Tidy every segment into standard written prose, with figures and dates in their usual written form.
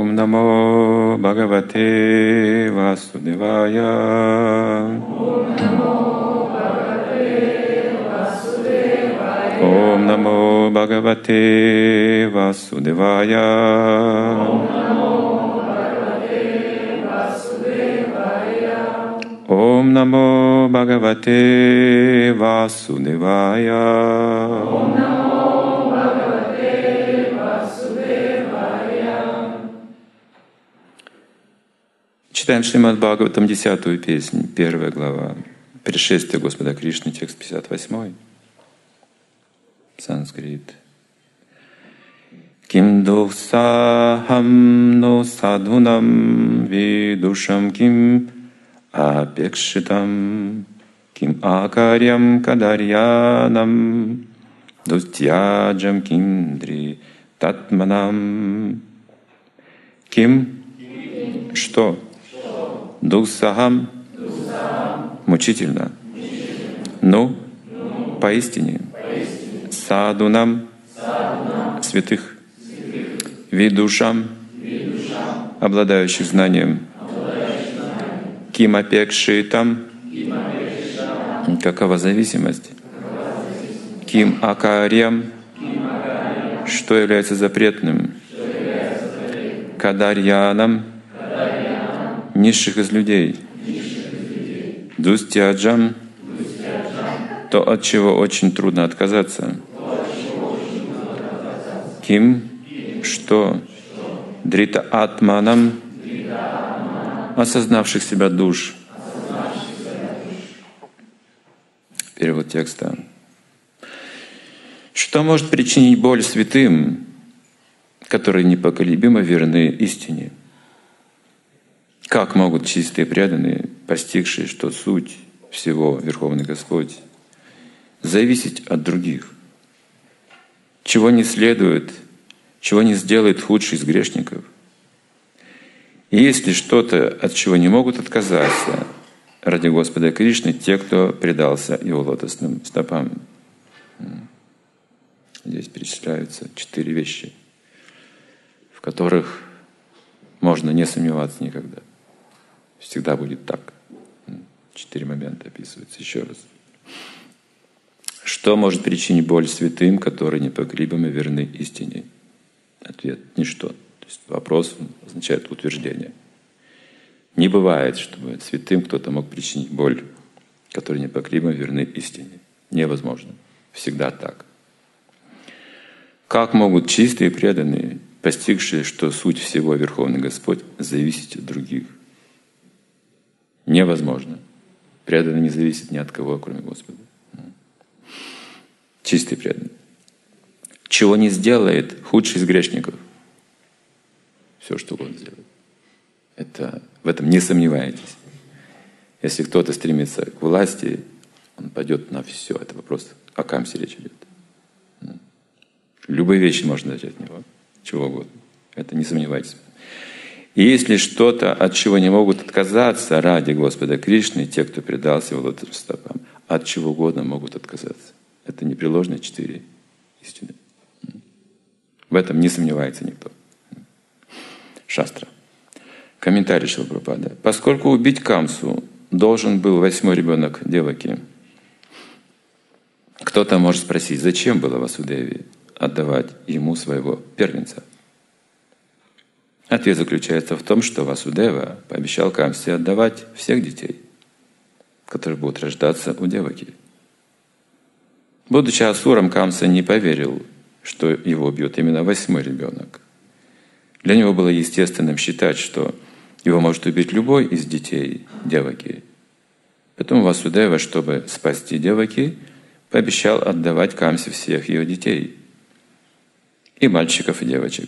Ом намо Бхагавате Васудевая. Ом намо Бхагавате Васудевая. Ом намо Бхагавате Васудевая. Читаем Шримад Бхагаватам 10-ю песню, 1 глава. Пришествие Господа Кришны, текст 58. Санскрит. Ким духсахам но садхунам видушам ким апекшитам ким акарьям кадарьянам дустьяджам киндри татманам. Ким? Что? Духсахам мучительно. Ну, поистине. Садунам святых. Видушам обладающих знанием. Кимапекшитам какова зависимость. Ким акарьям что является запретным. Кадарьянам низших из людей. Дустьяджам то, от чего очень трудно отказаться. Ким что? Дрита атманам осознавших себя душ. Перевод текста. Что может причинить боль святым, которые непоколебимо верны истине? Как могут чистые преданные, постигшие, что суть всего Верховный Господь, зависеть от других? Чего не следует, чего не сделает худший из грешников? И есть ли что-то, от чего не могут отказаться ради Господа Кришны те, кто предался Его лотосным стопам? Здесь перечисляются 4 вещи, в которых можно не сомневаться никогда. Всегда будет так. 4 момента описываются еще раз. Что может причинить боль святым, которые непоколебимо верны истине? Ответ – ничто. То есть вопрос означает утверждение. Не бывает, чтобы святым кто-то мог причинить боль, которые непоколебимо верны истине. Невозможно. Всегда так. Как могут чистые и преданные, постигшие, что суть всего Верховный Господь, зависеть от других? Невозможно. Преданный не зависит ни от кого, кроме Господа. Чистый преданный. Чего не сделает худший из грешников? Все, что угодно сделает. В этом не сомневайтесь. Если кто-то стремится к власти, он пойдет на все. Это вопрос о камсе речь идет. Любые вещи можно дать от него. Чего угодно. Это не сомневайтесь. И если что-то, от чего не могут отказаться ради Господа Кришны, те, кто предался его лотосным стопам, от чего угодно могут отказаться. Это непреложные 4 истины. В этом не сомневается никто. Шастра. Комментарий Шрила Прабхупады. Поскольку убить Камсу должен был 8-й ребенок Деваки, кто-то может спросить, зачем было Васудеве отдавать ему своего первенца? Ответ заключается в том, что Васудева пообещал Камсе отдавать всех детей, которые будут рождаться у Деваки. Будучи асуром, Камса не поверил, что его убьет именно 8-й ребенок. Для него было естественным считать, что его может убить любой из детей Деваки. Поэтому Васудева, чтобы спасти Деваки, пообещал отдавать Камсе всех ее детей, и мальчиков, и девочек.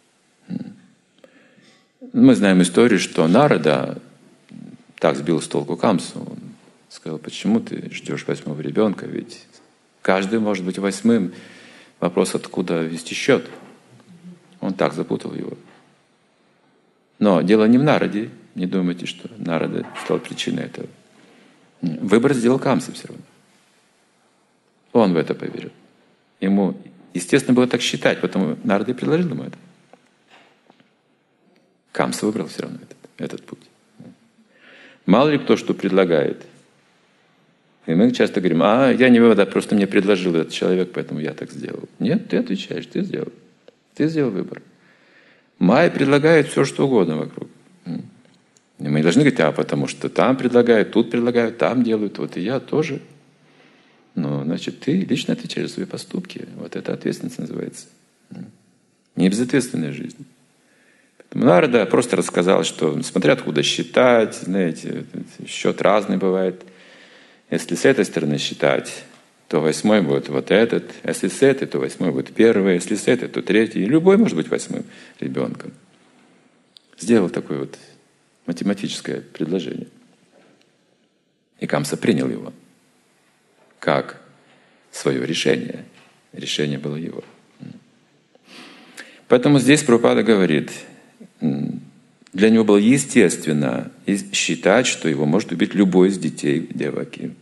Мы знаем историю, что Нарада так сбил с толку Камсу. Он сказал, почему ты ждешь 8-го ребенка, ведь каждый может быть 8-м. Вопрос, откуда вести счет. Он так запутал его. Но дело не в Нараде. Не думайте, что Нарада стал причиной этого. Выбор сделал Камса все равно. Он в это поверил. Ему, естественно, было так считать, потому Нарада и предложил ему это. Камса выбрал все равно этот путь. Мало ли кто что предлагает. И мы часто говорим: я не вывода, просто мне предложил этот человек, поэтому я так сделал. Нет, ты отвечаешь, ты сделал. Ты сделал выбор. Майя предлагает все, что угодно вокруг. И мы не должны говорить: потому что там предлагают, тут предлагают, там делают, вот и я тоже. Но, значит, ты лично отвечаешь за свои поступки. Вот это ответственность называется. Не безответственная жизнь. Поэтому Нарада просто рассказал, что смотря откуда считать, знаете, счет разный бывает. Если с этой стороны считать, то 8 будет вот этот. Если с этой, то 8 будет 1. Если с этой, то 3. И любой может быть 8 ребенком. Сделал такое вот математическое предложение. И Камса принял его как свое решение. Решение было его. Поэтому здесь Прабхупада говорит, для него было естественно считать, что его может убить любой из детей Деваки.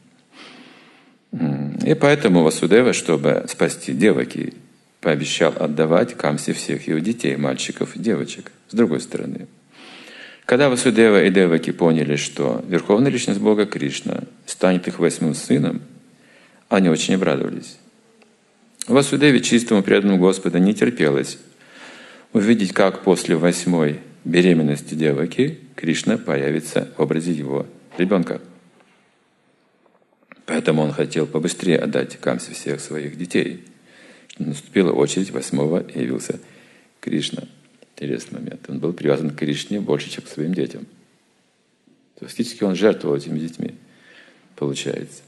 И поэтому Васудева, чтобы спасти Деваки, пообещал отдавать Камсе всех его детей, мальчиков и девочек. С другой стороны, когда Васудева и Деваки поняли, что Верховная Личность Бога Кришна станет их 8-м сыном, они очень обрадовались. Васудеве, чистому преданному Господа, не терпелось увидеть, как после 8-й беременности Деваки Кришна появится в образе его ребенка. Поэтому он хотел побыстрее отдать Камсе всех своих детей. Наступила очередь 8-го, и явился Кришна. Интересный момент. Он был привязан к Кришне больше, чем к своим детям. Фактически он жертвовал этими детьми. Получается.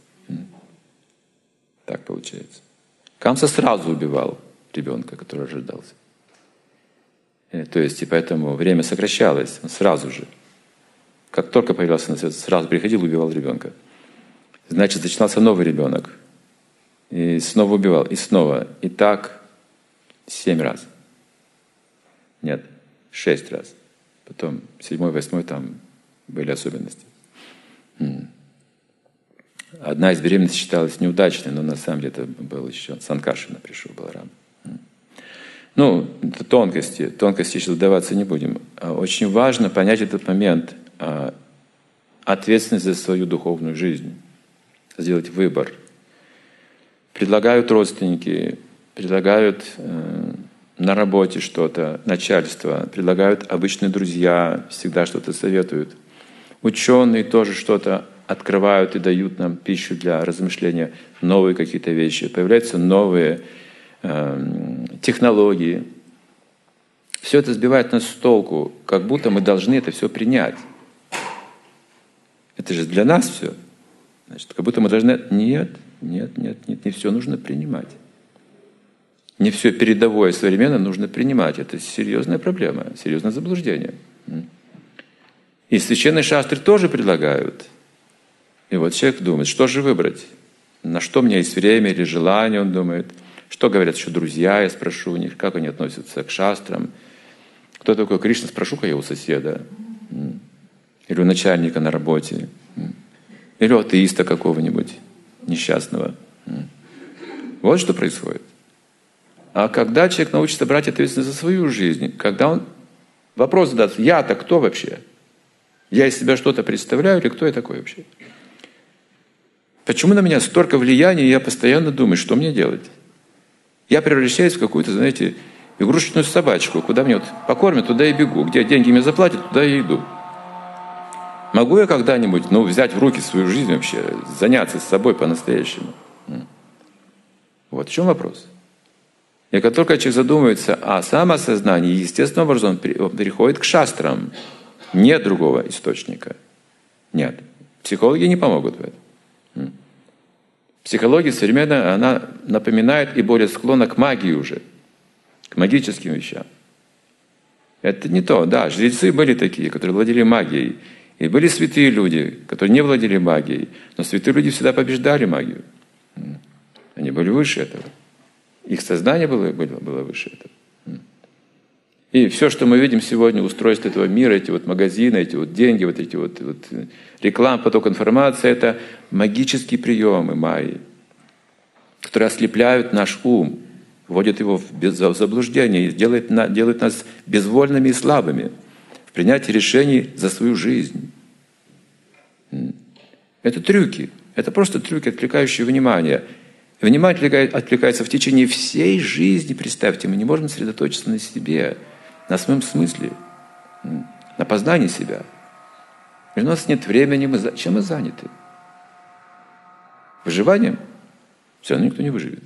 Так получается. Камса сразу убивал ребенка, который рождался. То есть, и поэтому время сокращалось. Он сразу же. Как только появлялся на свет, сразу приходил и убивал ребенка. Значит, начинался новый ребенок. И снова убивал, и снова. И так 7 раз. Нет, 6 раз. Потом 7-й, 8-й там были особенности. Одна из беременностей считалась неудачной, но на самом деле это был еще Санкаршина пришел, Баларам. Это тонкости. Тонкости сейчас вдаваться не будем. Очень важно понять этот момент. Ответственность за свою духовную жизнь. Сделать выбор. Предлагают родственники, предлагают на работе что-то, начальство, предлагают обычные друзья, всегда что-то советуют. Ученые тоже что-то открывают и дают нам пищу для размышления, новые какие-то вещи. Появляются новые технологии. Все это сбивает нас с толку, как будто мы должны это все принять. Это же для нас все. Значит, как будто мы должны... Нет, не все нужно принимать. Не все передовое современное нужно принимать. Это серьезная проблема, серьезное заблуждение. И священные шастры тоже предлагают. И вот человек думает, что же выбрать? На что у меня есть время или желание, он думает. Что говорят еще друзья, я спрошу у них, как они относятся к шастрам. Кто такой Кришна, спрошу-ка я у соседа. Или у начальника на работе. Или у атеиста какого-нибудь несчастного. Вот что происходит. А когда человек научится брать ответственность за свою жизнь, когда он вопрос задаст, я-то кто вообще? Я из себя что-то представляю или кто я такой вообще? Почему на меня столько влияния, и я постоянно думаю, что мне делать? Я превращаюсь в какую-то, знаете, игрушечную собачку, куда мне вот покормят, туда и бегу, где деньги мне заплатят, туда и иду. Могу я когда-нибудь, взять в руки свою жизнь вообще, заняться с собой по-настоящему? Вот в чем вопрос. И как только человек задумывается о самоосознании, естественным образом он переходит к шастрам. Нет другого источника. Нет. Психологи не помогут в этом. Психология современная, она напоминает и более склонна к магии уже, к магическим вещам. Это не то. Да, жрецы были такие, которые владели магией. И были святые люди, которые не владели магией. Но святые люди всегда побеждали магию. Они были выше этого. Их сознание было выше этого. И все, что мы видим сегодня, устройство этого мира, эти вот магазины, эти вот деньги, вот эти вот реклама, поток информации, это магические приемы майи, которые ослепляют наш ум, вводят его в заблуждение и делают нас безвольными и слабыми. в принятии решений за свою жизнь. Это трюки. Это просто трюки, отвлекающие внимание. Внимание отвлекается в течение всей жизни. Представьте, мы не можем сосредоточиться на себе, на своем смысле, на познании себя. И у нас нет времени. Чем мы заняты? Выживанием? Все равно никто не выживет.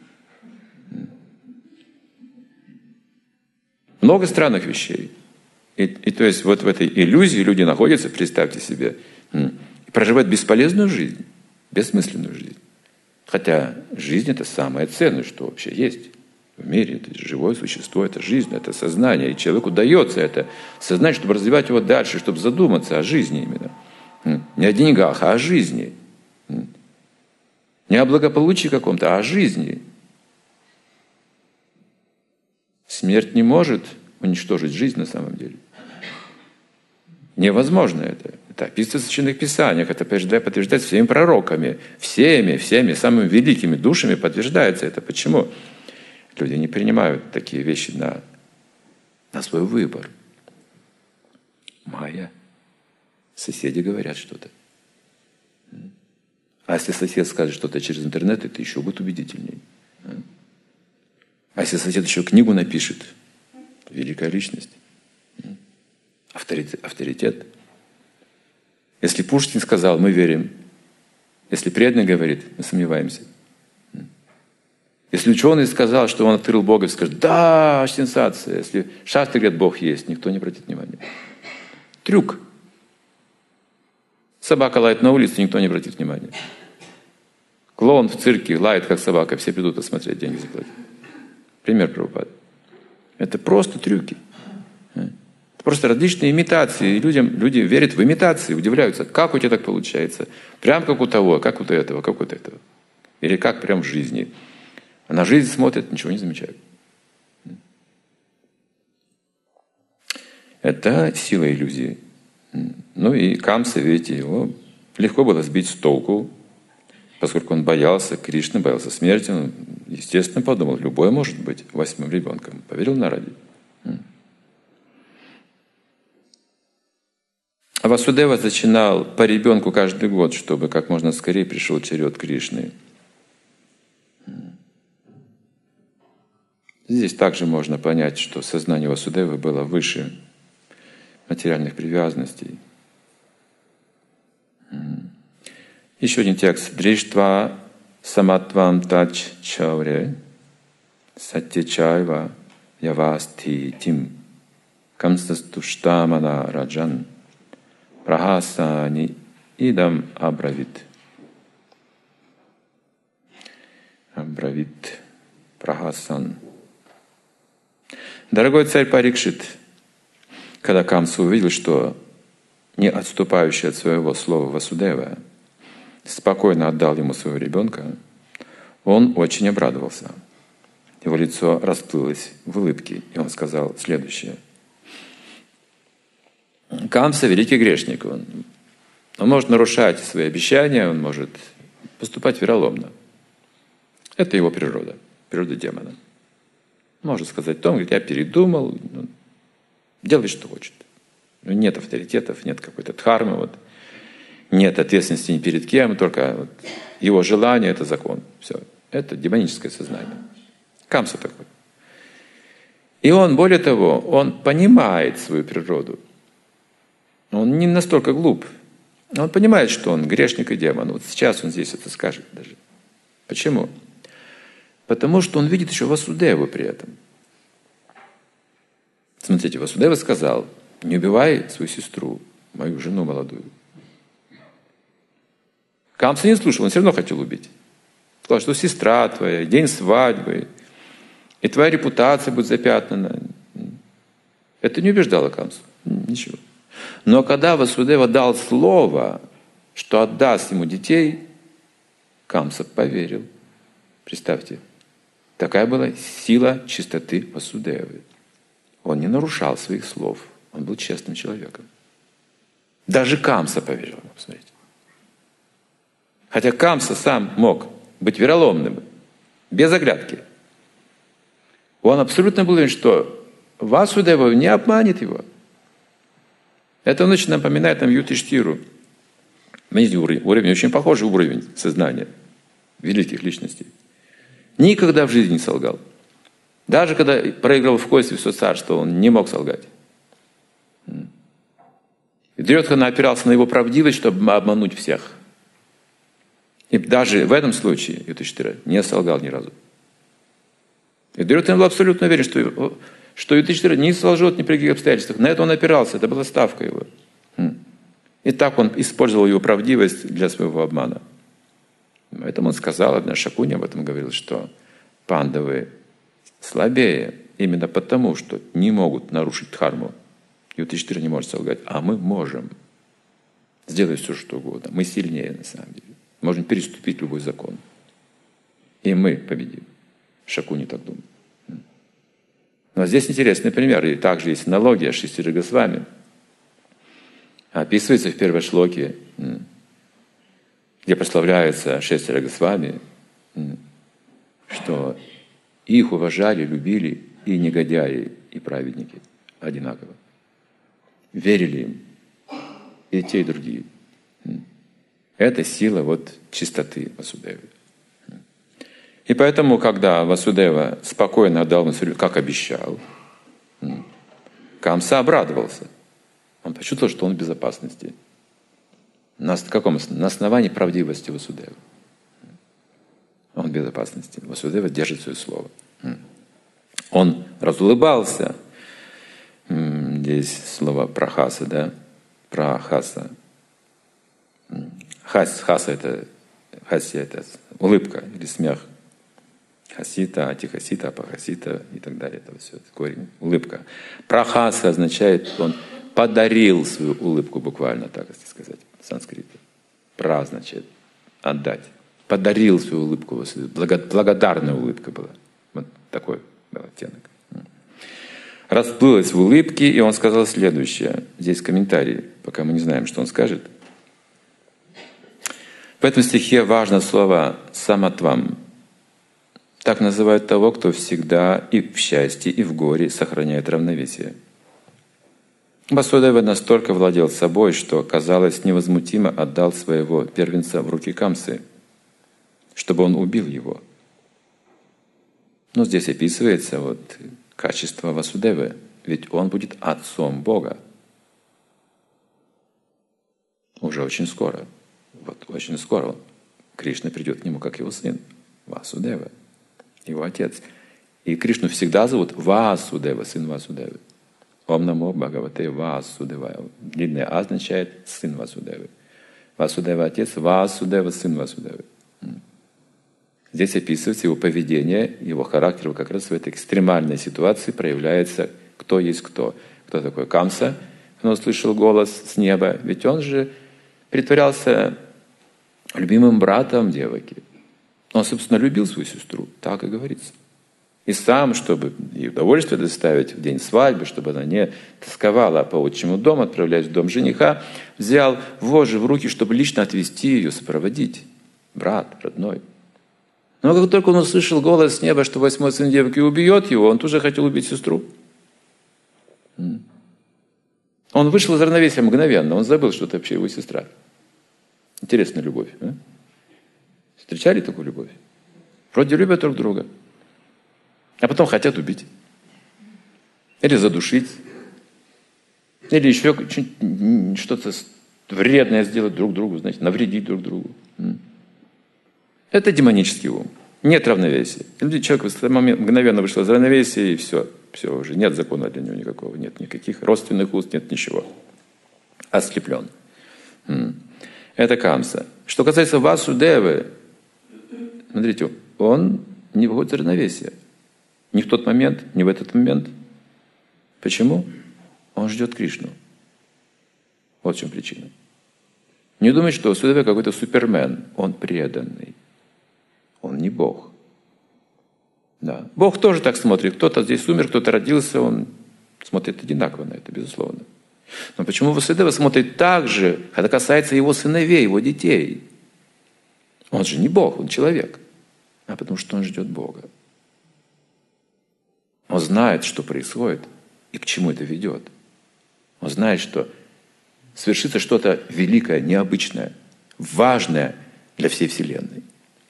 Много странных вещей. И то есть вот в этой иллюзии люди находятся, представьте себе, и проживают бесполезную жизнь, бессмысленную жизнь. Хотя жизнь – это самое ценное, что вообще есть в мире. Это живое существо, это жизнь, это сознание. И человеку дается это сознание, чтобы развивать его дальше, чтобы задуматься о жизни именно. Не о деньгах, а о жизни. Не о благополучии каком-то, а о жизни. Смерть не может уничтожить жизнь на самом деле. Невозможно это. Это описывается в Священных Писаниях, это подтверждается всеми пророками, всеми, самыми великими душами подтверждается это. Почему? Люди не принимают такие вещи на свой выбор. Майя. Соседи говорят что-то. А если сосед скажет что-то через интернет, это еще будет убедительней. А если сосед еще книгу напишет, великая личность, авторитет. Если Пушкин сказал, мы верим. Если преданный говорит, мы сомневаемся. Если ученый сказал, что он открыл Бога, скажет, да, сенсация. Если шастры говорят, Бог есть, никто не обратит внимания. Трюк. Собака лает на улице, никто не обратит внимания. Клоун в цирке лает, как собака, все придут посмотреть, деньги заплатить. Пример Прабхупады. Это просто трюки. Это просто различные имитации. И люди верят в имитации, удивляются, как у тебя так получается. Прям как у того, как у этого, как у этого. Или как прям в жизни. А на жизнь смотрят, ничего не замечают. Это сила иллюзии. Ну и Камса, видите, его легко было сбить с толку, поскольку он боялся Кришны, боялся смерти. Он, естественно, подумал, любой может быть 8-м ребенком. Поверил Нараде. А Васудева зачинал по ребенку каждый год, чтобы как можно скорее пришел черед Кришны. Здесь также можно понять, что сознание Васудевы было выше материальных привязанностей. Еще один текст. Дриштва саматвам тач чауре сатьячайва явасти тим камсастуштамана раджан прахасани идам абравит. Абравит прахасан. Дорогой царь Парикшит, когда Камса увидел, что не отступающий от своего слова Васудева спокойно отдал ему своего ребенка, он очень обрадовался. Его лицо расплылось в улыбке, и он сказал следующее. Камса — великий грешник. Он может нарушать свои обещания, он может поступать вероломно. Это его природа, природа демона. Может сказать Том, говорит, я передумал, делай, что хочет. Нет авторитетов, нет какой-то дхармы, вот. Нет ответственности ни перед кем, только вот его желание — это закон. Все. Это демоническое сознание. Камса такой. И он, более того, он понимает свою природу. Он не настолько глуп. Он понимает, что он грешник и демон. Вот сейчас он здесь это скажет даже. Почему? Потому что он видит еще Васудеву при этом. Смотрите, Васудева сказал, не убивай свою сестру, мою жену молодую. Камса не слушал, он все равно хотел убить. Сказал, что сестра твоя, день свадьбы, и твоя репутация будет запятнана. Это не убеждало Камсу. Ничего. Но когда Васудева дал слово, что отдаст ему детей, Камса поверил. Представьте, такая была сила чистоты Васудевы. Он не нарушал своих слов. Он был честным человеком. Даже Камса поверил. Посмотрите. Хотя Камса сам мог быть вероломным, без оглядки. Он абсолютно был уверен, что Васудева не обманет его. Это он очень напоминает нам Ютиштиру. Видите, уровень очень похожий уровень сознания великих личностей. Никогда в жизни не солгал. Даже когда проиграл в кости все царство, он не мог солгать. И Дурьодхана опирался на его правдивость, чтобы обмануть всех. И даже в этом случае Ютиштира не солгал ни разу. И Дурьодхана был абсолютно уверен, что Ютиштира не солжет ни при каких обстоятельствах. На это он опирался, это была ставка его. И так он использовал его правдивость для своего обмана. Поэтому он сказал, одна Шакуни об этом говорил, что пандавы слабее именно потому, что не могут нарушить дхарму. Ютиштира не может солгать, а мы можем. Сделать все, что угодно. Мы сильнее на самом деле. Можем переступить любой закон. И мы победим. Шакуни так думает. Но здесь интересный пример. И также есть аналогия с Шестира Госвами. Описывается в первой шлоке, где прославляются Шестира Госвами, что их уважали, любили и негодяи, и праведники одинаково. Верили им и те, и другие. Это сила чистоты Васудевы. И поэтому, когда Васудева спокойно отдал Мацурью, как обещал, Камса обрадовался. Он почувствовал, что он в безопасности. На каком основании? На основании правдивости Васудевы. Он в безопасности. Васудева держит свое слово. Он разулыбался. Здесь слово прахаса, да? Прахаса. Хаса это улыбка или смех. Хасита, атихасита, апахасита и так далее. Это все корень. Улыбка. Прахаса означает, что он подарил свою улыбку, буквально так, если сказать, в санскрите. Пра означает отдать. Подарил свою улыбку. Благодарная улыбка была. Вот такой был оттенок. Расплылась в улыбке, и он сказал следующее. Здесь комментарий, пока мы не знаем, что он скажет. В этом стихе важно слово «саматвам». Так называют того, кто всегда и в счастье, и в горе сохраняет равновесие. Васудева настолько владел собой, что, казалось, невозмутимо отдал своего первенца в руки Камсы, чтобы он убил его. Но здесь описывается качество Васудевы, ведь он будет отцом Бога. Уже очень скоро. Очень скоро Кришна придет к нему как его сын, Васудева, его отец. И Кришну всегда зовут Васудева, сын Васудевы. Ом намо Бхагавате Васудевая. Длинное А означает сын Васудевы. Васудева отец, Васудева сын Васудевы. Здесь описывается его поведение, его характер как раз в этой экстремальной ситуации проявляется, кто есть кто. Кто такой Камса? Он услышал голос с неба, ведь он же притворялся любимым братом Деваки. Он, собственно, любил свою сестру, так и говорится. И сам, чтобы ей удовольствие доставить в день свадьбы, чтобы она не тосковала по отчему дому, отправляясь в дом жениха, взял вожжи в руки, чтобы лично отвезти ее, сопроводить. Брат, родной. Но как только он услышал голос с неба, что 8-й сын Деваки убьет его, он тут же хотел убить сестру. Он вышел из равновесия мгновенно, он забыл, что это вообще его сестра. Интересная любовь. А? Встречали такую любовь? Вроде любят друг друга, а потом хотят убить. Или задушить. Или еще что-то вредное сделать друг другу, знаете, навредить друг другу. Это демонический ум. Нет равновесия. Человек в этот момент мгновенно вышел из равновесия, и все уже. Нет закона для него никакого. Нет никаких родственных уст, нет ничего. Ослеплен. Это Камса. Что касается Васудевы, смотрите, он не выходит из равновесия. Ни в тот момент, ни в этот момент. Почему? Он ждет Кришну. Вот в чем причина. Не думайте, что Васудева какой-то супермен. Он преданный. Он не Бог. Да. Бог тоже так смотрит. Кто-то здесь умер, кто-то родился, он смотрит одинаково на это, безусловно. Но почему Васудева смотрит так же, когда касается его сыновей, его детей? Он же не Бог, он человек. А потому что он ждет Бога. Он знает, что происходит и к чему это ведет. Он знает, что свершится что-то великое, необычное, важное для всей Вселенной.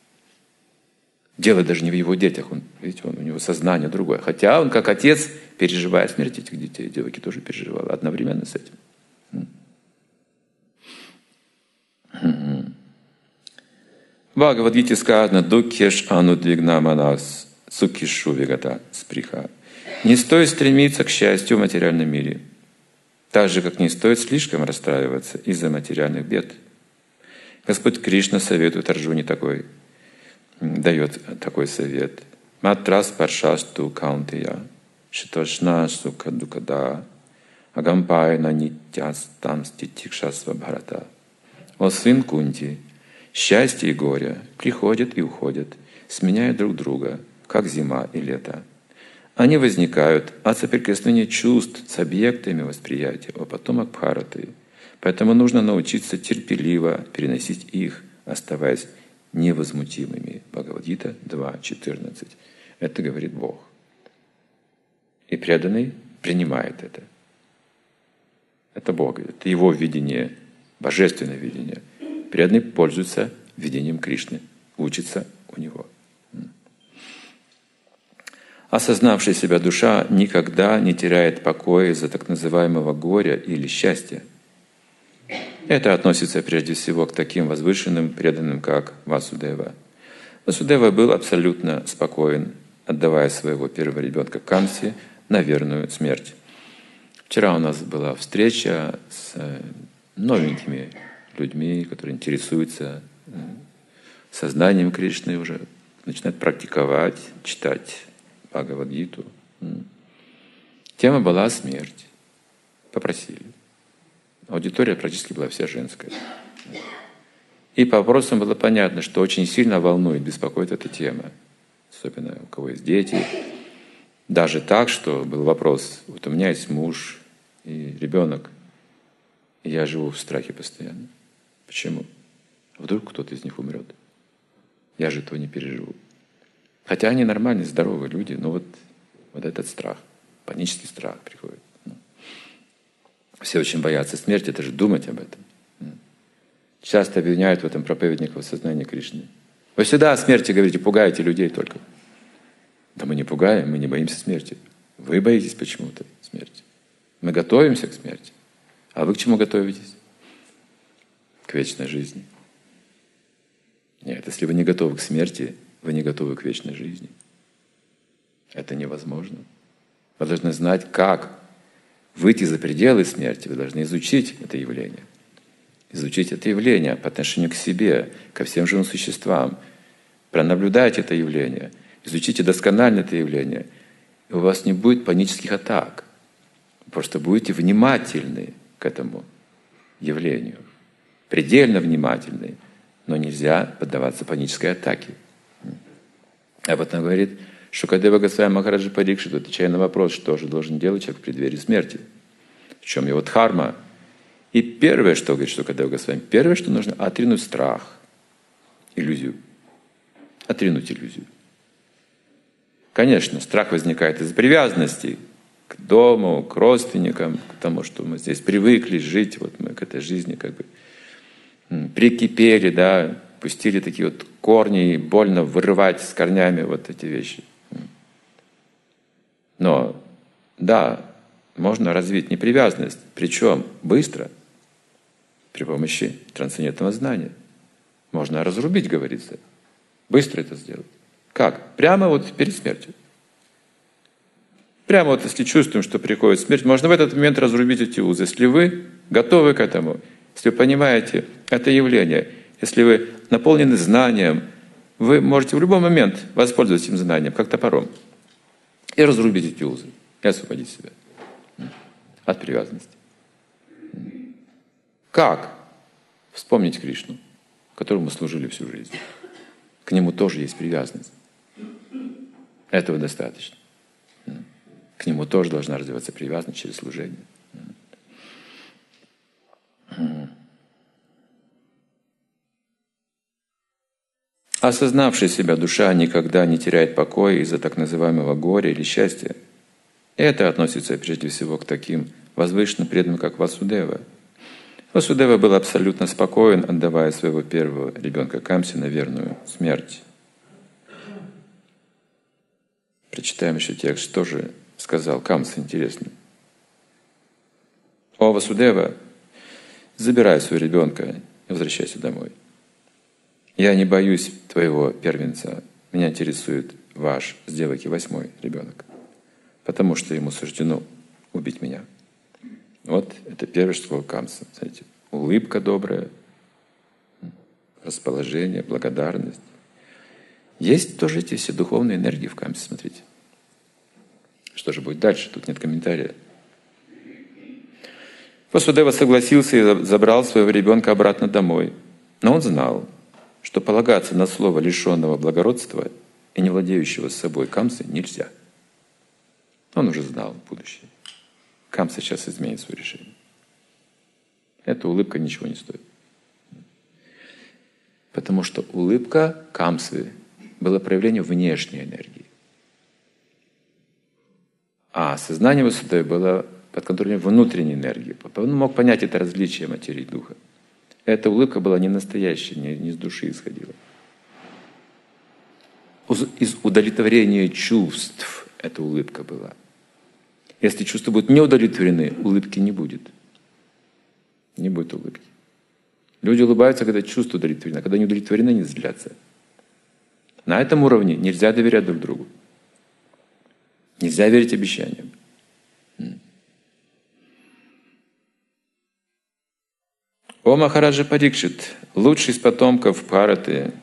Дело даже не в его детях, видите, у него сознание другое. Хотя он, как отец, переживает смерть этих детей. Деваки тоже переживала одновременно с этим. В Бхагавад-гите сказано «Дукхеш анудвигна манас сукишу вегата сприха». Не стоит стремиться к счастью в материальном мире, так же, как не стоит слишком расстраиваться из-за материальных бед. Господь Кришна советует Арджуне дает такой совет. «Матрас паршасту каунтия, шитошна сука дукада, агампайна нитястам ститикшасва бхарата». О сын Кунти, счастье и горе приходят и уходят, сменяя друг друга, как зима и лето. Они возникают от соприкосновения чувств с объектами восприятия, а потом от бхараты. Поэтому нужно научиться терпеливо переносить их, оставаясь невозмутимыми. Бхагавад-гита 2.14. Это говорит Бог. И преданный принимает это. Это Бог, это Его видение, божественное видение. Преданный пользуется видением Кришны, учится у Него. Осознавшая себя душа никогда не теряет покоя из-за так называемого горя или счастья. Это относится прежде всего к таким возвышенным преданным, как Васудева. Васудева был абсолютно спокоен, отдавая своего первого ребенка Камсе на верную смерть. Вчера у нас была встреча с новенькими людьми, которые интересуются сознанием Кришны, уже начинают практиковать, читать Бхагавад-гиту. Тема была смерть. Попросили. Аудитория практически была вся женская. И по вопросам было понятно, что очень сильно волнует, беспокоит эта тема. Особенно у кого есть дети. Даже так, что был вопрос, вот у меня есть муж и ребенок, и я живу в страхе постоянно. Почему? Вдруг кто-то из них умрет. Я же этого не переживу. Хотя они нормальные, здоровые люди, но вот этот страх, панический страх приходит. Все очень боятся смерти, это же думать об этом. Часто обвиняют в этом проповедников сознания Кришны. Вы всегда о смерти говорите, пугаете людей только. Да мы не пугаем, мы не боимся смерти. Вы боитесь почему-то смерти. Мы готовимся к смерти. А вы к чему готовитесь? К вечной жизни. Нет, если вы не готовы к смерти, вы не готовы к вечной жизни. Это невозможно. Вы должны знать, как выйти за пределы смерти. Вы должны изучить это явление. Изучить это явление по отношению к себе, ко всем живым существам. Пронаблюдайте это явление. Изучите досконально это явление. И у вас не будет панических атак. Вы просто будете внимательны к этому явлению. Предельно внимательны. Но нельзя поддаваться панической атаке. Об этом говорит Шукадева Госвами Махараджа Парикшиту, отвечая на вопрос, что же должен делать человек в преддверии смерти. В чем его дхарма? И первое, что говорит Шукадева Госвами, первое, что нужно, отринуть страх, иллюзию. Отринуть иллюзию. Конечно, страх возникает из привязанности к дому, к родственникам, к тому, что мы здесь привыкли жить, вот мы к этой жизни как бы прикипели, да, пустили такие вот корни, и больно вырывать с корнями вот эти вещи. Но, да, можно развить непривязанность, причем быстро, при помощи трансцендентного знания. Можно разрубить, говорится. Быстро это сделать. Как? Прямо вот перед смертью. Прямо вот если чувствуем, что приходит смерть, можно в этот момент разрубить эти узы. Если вы готовы к этому, если вы понимаете это явление, если вы наполнены знанием, вы можете в любой момент воспользоваться этим знанием, как топором, и разрубить эти узы, и освободить себя от привязанности. Как? Вспомнить Кришну, которому мы служили всю жизнь. К нему тоже есть привязанность. Этого достаточно. К нему тоже должна развиваться привязанность через служение. Осознавшая себя душа никогда не теряет покоя из-за так называемого горя или счастья. Это относится прежде всего к таким возвышенным преданным, как Васудева. Васудева был абсолютно спокоен, отдавая своего первого ребенка Камсе на верную смерть. Прочитаем еще текст, что же сказал Камса, интересно. «О, Васудева, забирай своего ребенка и возвращайся домой. Я не боюсь твоего первенца, меня интересует ваш с Деваки 8-й ребенок, потому что ему суждено убить меня». Вот это первое, что сказал Камса. Смотрите, улыбка добрая, расположение, благодарность. Есть тоже эти все духовные энергии в Камсе, смотрите. Что же будет дальше? Тут нет комментария. Васудева согласился и забрал своего ребенка обратно домой. Но он знал, что полагаться на слово лишенного благородства и не владеющего собой Камсы нельзя. Он уже знал будущее. Камса сейчас изменит свое решение. Эта улыбка ничего не стоит. Потому что улыбка Камсы было проявление внешней энергии. А сознание Васудевы было под контролем внутренней энергии. Он мог понять это различие материи и духа. Эта улыбка была не настоящая, не с души исходила. Из удовлетворения чувств эта улыбка была. Если чувства будут не удовлетворены, улыбки не будет. Не будет улыбки. Люди улыбаются, когда чувства удовлетворены, а когда не удовлетворены, они злятся. На этом уровне нельзя доверять друг другу. Нельзя верить обещаниям. О Махараджа Парикшит, лучший из потомков Бхараты,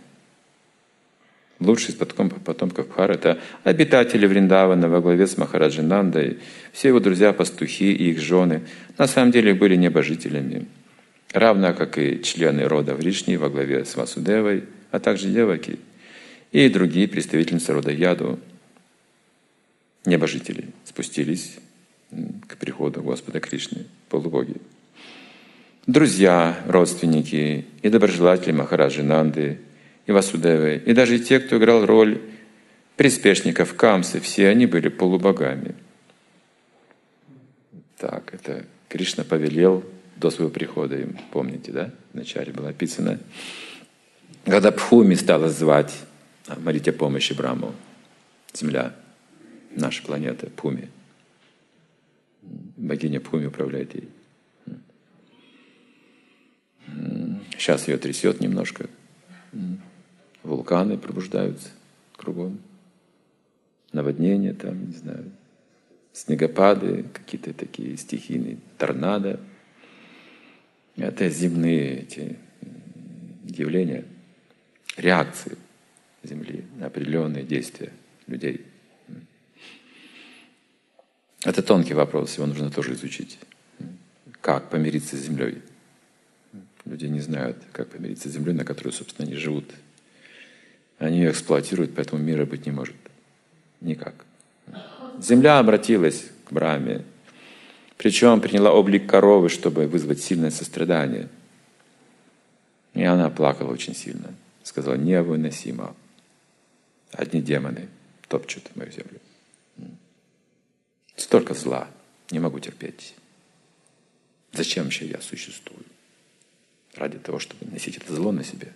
обитатели Вриндавана во главе с Махараджей Нандой, все его друзья-пастухи и их жены на самом деле были небожителями, равно как и члены рода Вришни во главе с Васудевой, а также Деваки и другие представительницы рода Яду, небожители, спустились к приходу Господа Кришны, полубоги. Друзья, родственники и доброжелатели Махараджи Нанды и Васудевы, и даже те, кто играл роль приспешников Камсы, все они были полубогами. Так, это Кришна повелел до своего прихода им, помните, да? Вначале было описано. Когда Пхуми стала звать, молить о помощи Браму, Земля, наша планета, Пхуми. Богиня Пхуми управляет ей. Сейчас ее трясет немножко. Вулканы пробуждаются кругом. Наводнения там, не знаю. Снегопады, какие-то такие стихийные торнадо. Это земные эти явления, реакции Земли на определенные действия людей. Это тонкий вопрос, его нужно тоже изучить. Как помириться с Землей? Люди не знают, как помириться с Землей, на которой, собственно, они живут. Они ее эксплуатируют, поэтому мира быть не может. Никак. Земля обратилась к Брахме, причем приняла облик коровы, чтобы вызвать сильное сострадание. И она плакала очень сильно. Сказала: невыносимо. Одни демоны топчут мою землю. Столько зла. Не могу терпеть. Зачем вообще я существую? Ради того, чтобы носить это зло на себе.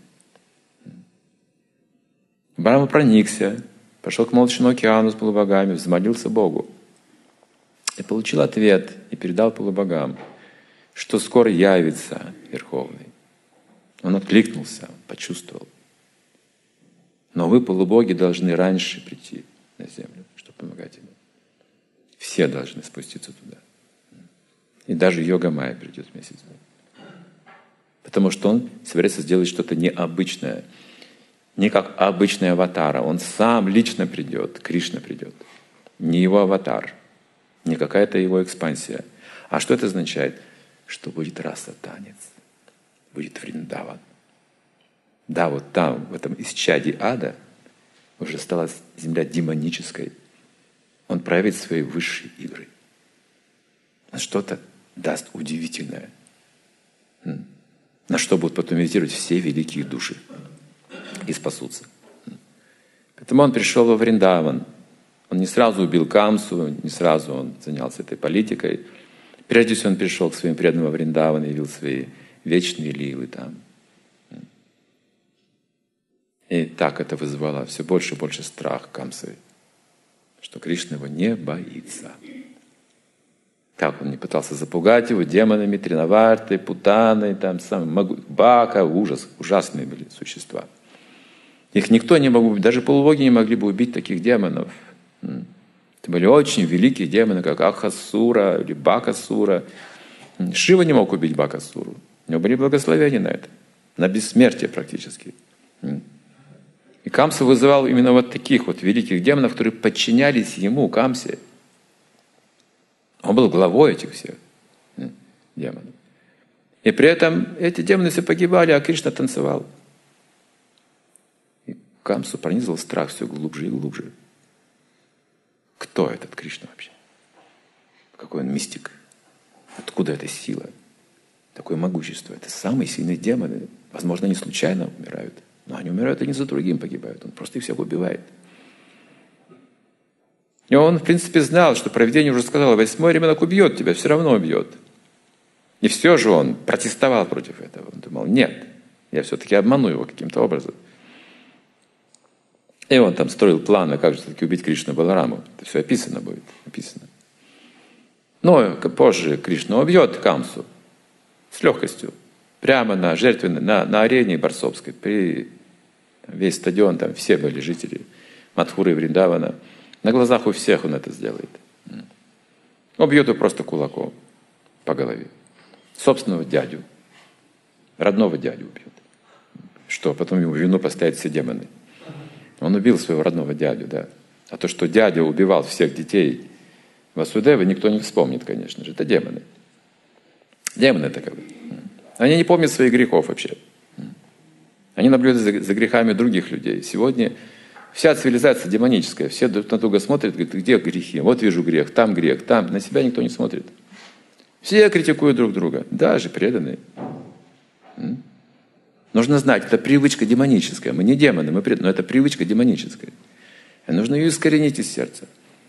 Брахма проникся, пошел к молчаному океану с полубогами, взмолился Богу. И получил ответ, и передал полубогам, что скоро явится Верховный. Он откликнулся, почувствовал. Но вы, полубоги, должны раньше прийти на землю, чтобы помогать ему. Все должны спуститься туда. И даже Йога Майя придет вместе с ним. Потому что он собирается сделать что-то необычное. Не как обычный аватар, он сам лично придет, Кришна придет. Не его аватар, не какая-то его экспансия. А что это означает? Что будет раса танец, будет Вриндаван. Да, вот там, в этом исчадии ада, уже стала земля демонической. Он проявит свои высшие игры. Он что-то даст удивительное. На что будут потом медитировать все великие души и спасутся. Поэтому он пришел во Вриндаван. Он не сразу убил Камсу, не сразу он занялся этой политикой. Прежде всего он пришел к своим преданным во Вриндаван и явил свои вечные лилы там. И так это вызывало все больше и больше страх Камсы, что Кришна его не боится. Как он не пытался запугать его демонами, Тринавартой, Путаной, там, Бака, ужасные были существа. Их никто не мог убить, даже полубоги не могли бы убить таких демонов. Это были очень великие демоны, как Ахасура или Бакасура. Шива не мог убить Бакасуру. У него были благословения на это, на бессмертие практически. И Камса вызывал именно вот таких вот великих демонов, которые подчинялись ему, Камсе. Он был главой этих всех демонов. И при этом эти демоны все погибали, а Кришна танцевал. И Камсу пронизывал страх все глубже и глубже. Кто этот Кришна вообще? Какой он мистик? Откуда эта сила? Такое могущество? Это самые сильные демоны. Возможно, они случайно умирают. Но они умирают один за другим, погибают. Он просто их всех убивает. И он, в принципе, знал, что провидение уже сказало, 8-й ребенок убьет тебя, все равно убьет. И все же он протестовал против этого. Он думал, нет, я все-таки обману его каким-то образом. И он там строил планы, как же все-таки убить Кришну Балараму. Это все описано будет, описано. Но позже Кришна убьет Камсу с легкостью. Прямо на жертвенной, на арене Барсовской. Весь стадион, там все были жители Мадхуры и Вриндавана. На глазах у всех он это сделает. Убьет его просто кулаком по голове. Собственного дядю. Родного дядю убьет. Что, потом ему в вину поставят все демоны. Он убил своего родного дядю, да. А то, что дядя убивал всех детей Васудевы, никто не вспомнит, конечно же. Это демоны. Демоны таковы. Они не помнят своих грехов вообще. Они наблюдают за грехами других людей. Сегодня вся цивилизация демоническая. Все друг на друга смотрят, говорят, где грехи? Вот вижу грех, там. На себя никто не смотрит. Все критикуют друг друга, даже преданные. Нужно знать, это привычка демоническая. Мы не демоны, но это привычка демоническая. И нужно ее искоренить из сердца.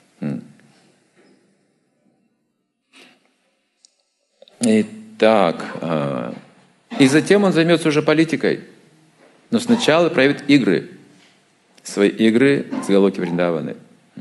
Итак, и затем он займется уже политикой. Но сначала проявит игры. Свои игры с Галоки Вриндаваны.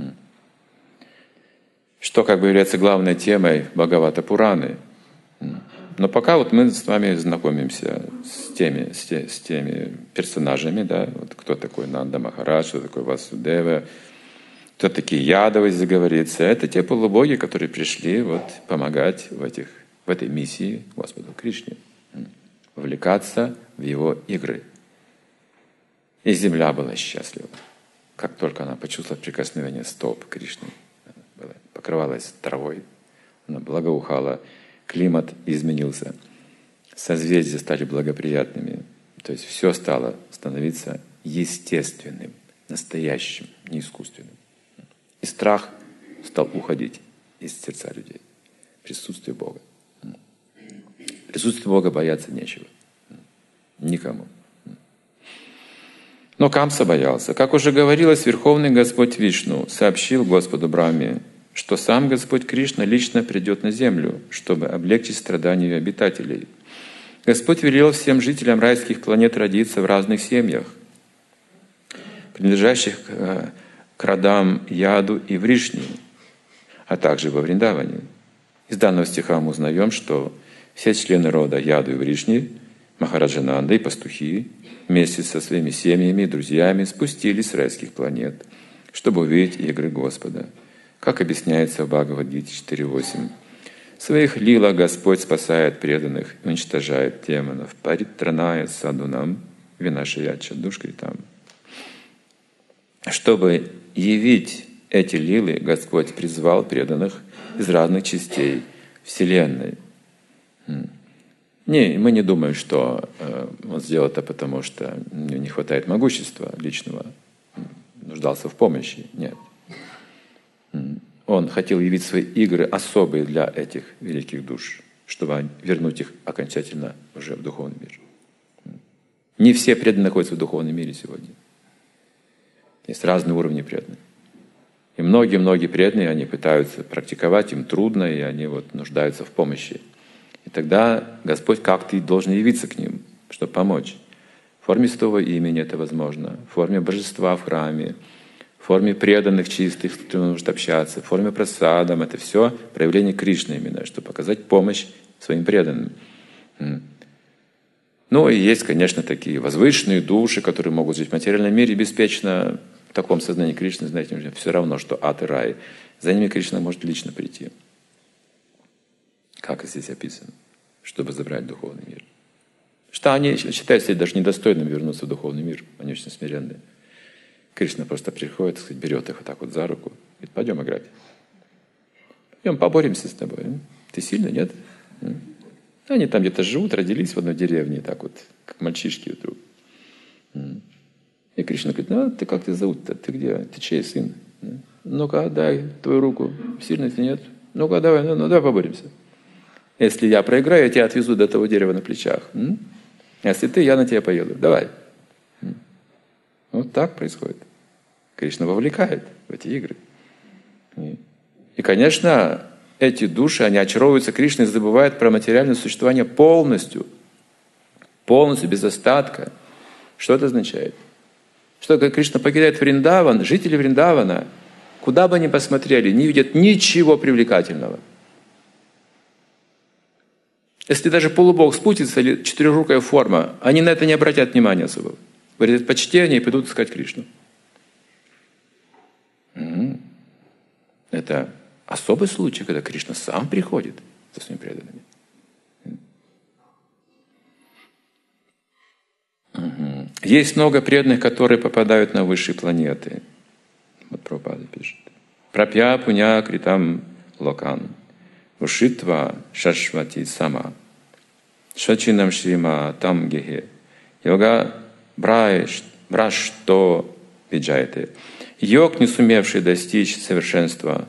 Что как бы является главной темой Бхагавата Пураны. Но пока вот мы с вами знакомимся с теми персонажами, да, вот кто такой Нанда Махарадж, кто такой Васудева, кто такие Ядовы, здесь говорится. Это те полубоги, которые пришли вот помогать в этой миссии Господу Кришне, вовлекаться в его игры. И земля была счастлива. Как только она почувствовала прикосновение стоп Кришны, покрывалась травой, она благоухала, климат изменился, созвездия стали благоприятными, то есть все стало становиться естественным, настоящим, не искусственным. И страх стал уходить из сердца людей. Присутствие Бога. Присутствие Бога бояться нечего. Никому. Но Камса боялся. Как уже говорилось, Верховный Господь Вишну сообщил Господу Брахме, что сам Господь Кришна лично придет на землю, чтобы облегчить страдания ее обитателей. Господь велел всем жителям райских планет родиться в разных семьях, принадлежащих к родам Яду и Вришни, а также во Вриндаване. Из данного стиха мы узнаем, что все члены рода Яду и Вришни, Махараджананда и пастухи, вместе со своими семьями и друзьями спустились с райских планет, чтобы увидеть игры Господа. Как объясняется в Бхагавад-гите 4.8. В своих лилах Господь спасает преданных и уничтожает демонов. Паритраная садунам винашияча душкритам. Чтобы явить эти лилы, Господь призвал преданных из разных частей Вселенной. Мы не думаем, что он сделал это потому, что не хватает могущества личного, нуждался в помощи. Нет. Он хотел явить свои игры особые для этих великих душ, чтобы вернуть их окончательно уже в духовный мир. Не все преданные находятся в духовном мире сегодня. Есть разные уровни преданных. И многие преданные, они пытаются практиковать, им трудно, и они вот нуждаются в помощи. И тогда Господь как-то должен явиться к ним, чтобы помочь. В форме святого имени это возможно, в форме божества в храме, в форме преданных, чистых, кто может общаться, в форме просадом. Это все проявление Кришны именно, чтобы показать помощь своим преданным. Ну и есть, конечно, такие возвышенные души, которые могут жить в материальном мире беспечно. В таком сознании Кришны, знаете, все равно, что ад и рай. За ними Кришна может лично прийти. Как здесь описано, чтобы забрать духовный мир. Что они считают себя даже недостойным вернуться в духовный мир. Они очень смиренные. Кришна просто приходит, так сказать, берет их вот так вот за руку. Говорит, пойдем играть. Пойдем поборемся с тобой. Ты сильный, нет? Они там где-то живут, родились в одной деревне, так вот, как мальчишки вдруг. И Кришна говорит, ну ты как тебя зовут-то? Ты где? Ты чей сын? Ну-ка, дай твою руку. Сильный ты, нет? Ну-ка, давай, ну давай поборемся. Если я проиграю, я тебя отвезу до того дерева на плечах. А если ты, я на тебя поеду. Давай. Вот так происходит. Кришна вовлекает в эти игры. И, конечно, эти души, они очаровываются Кришной и забывают про материальное существование полностью. Полностью, без остатка. Что это означает? Что когда Кришна покидает Вриндаван, жители Вриндавана, куда бы они посмотрели, не видят ничего привлекательного. Если даже полубог спутится или четырехрукая форма, они на это не обратят внимания особо. Говорят, почтение и пойдут искать Кришну. Это особый случай, когда Кришна сам приходит со своими преданными. Есть много преданных, которые попадают на высшие планеты. Вот Прабхупада пишет. Прапья пуня критам локан. Ушитва шашвати сама. Шачинам шрима там гехе. Йога брашто виджайте. Йог, не сумевший достичь совершенства,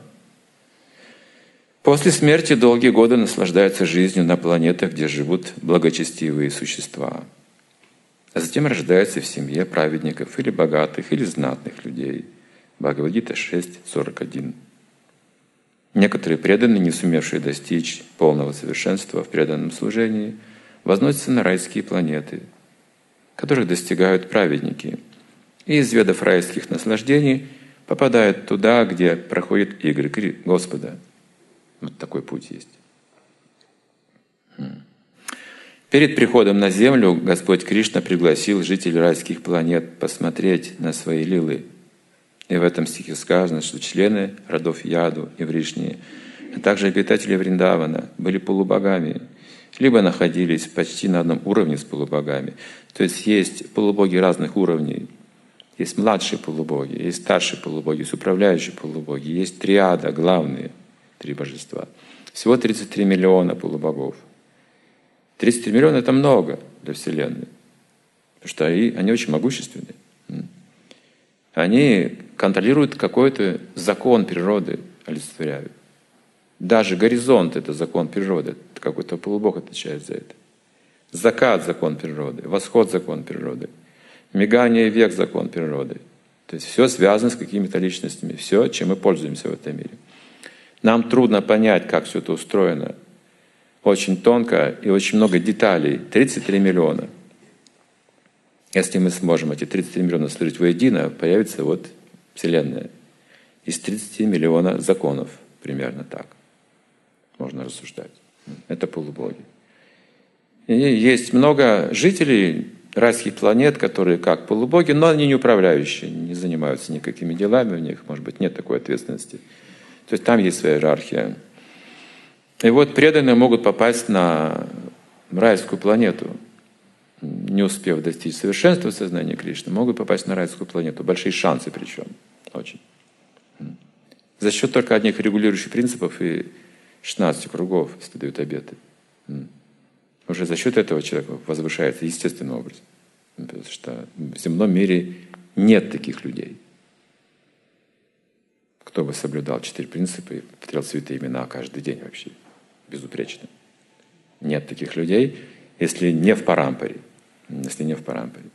после смерти долгие годы наслаждается жизнью на планетах, где живут благочестивые существа. А затем рождается в семье праведников или богатых, или знатных людей. Бхагавад-гита 6.41. Некоторые преданные, не сумевшие достичь полного совершенства в преданном служении, возносятся на райские планеты, которых достигают праведники, и, изведав райских наслаждений, попадают туда, где проходят игры Господа. Вот такой путь есть. Перед приходом на землю Господь Кришна пригласил жителей райских планет посмотреть на свои лилы. И в этом стихе сказано, что члены родов Яду и Вришни, а также обитатели Вриндавана были полубогами, либо находились почти на одном уровне с полубогами. То есть полубоги разных уровней. Есть младшие полубоги, есть старшие полубоги, есть управляющие полубоги, есть триада, главные три божества. Всего 33 миллиона полубогов. 33 миллиона — это много для Вселенной, потому что они очень могущественны. Они контролируют какой-то закон природы, олицетворяют. Даже горизонт — это закон природы, какой-то полубог отвечает за это. Закат — закон природы, восход — закон природы, мигание век — закон природы. То есть все связано с какими-то личностями, все, чем мы пользуемся в этом мире. Нам трудно понять, как все это устроено. Очень тонко и очень много деталей. 33 миллиона. Если мы сможем эти 33 миллиона сложить воедино, появится вот Вселенная. Из 30 миллиона законов, примерно так. Можно рассуждать. Это полубоги. И есть много жителей райских планет, которые как полубоги, но они не управляющие, не занимаются никакими делами, у них, может быть, нет такой ответственности. То есть там есть своя иерархия. И вот преданные могут попасть на райскую планету, не успев достичь совершенства сознания Кришны, могут попасть на райскую планету. Большие шансы причем, очень. За счет только одних регулирующих принципов и 16 кругов, если дают обеты. Уже за счет этого человек возвышается естественным образом. Потому что в земном мире нет таких людей. Кто бы соблюдал 4 принципа и повторял святые имена каждый день вообще. Безупречно. Нет таких людей, если не в парампаре. Если не в парампаре.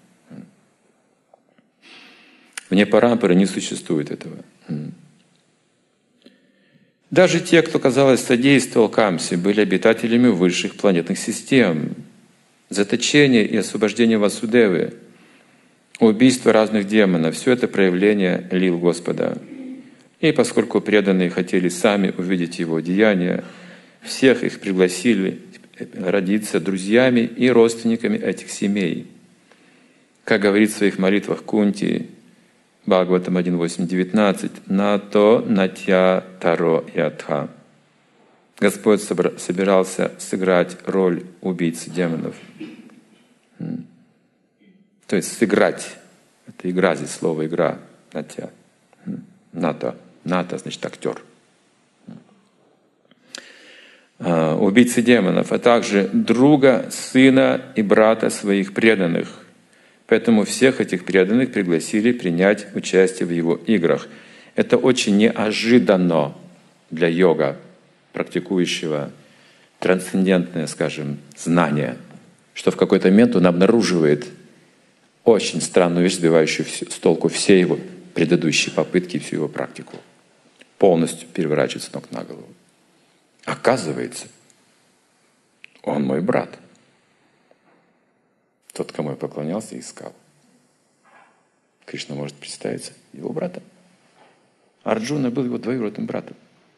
Вне парампары не существует этого. Даже те, кто, казалось, содействовал Камсе, были обитателями высших планетных систем. Заточение и освобождение Васудевы, убийство разных демонов — все это проявление лил Господа. И поскольку преданные хотели сами увидеть Его деяния, всех их пригласили родиться друзьями и родственниками этих семей. Как говорит в своих молитвах Кунти, Бхагаватам 1.8.19, «Нато натья таро ятха». Господь собирался сыграть роль убийцы демонов. То есть сыграть. Это игра, здесь слово «игра». Натья. Ната. Ната значит актер. Убийцы демонов, а также друга, сына и брата своих преданных. Поэтому всех этих преданных пригласили принять участие в его играх. Это очень неожиданно для йога, практикующего трансцендентное, скажем, знание, что в какой-то момент он обнаруживает очень странную вещь, сбивающую с толку все его предыдущие попытки и всю его практику. Полностью переворачивается с ног на голову. Оказывается, он мой брат. Тот, кому я поклонялся и искал. Кришна может представиться его братом. Арджуна был его двоюродным братом.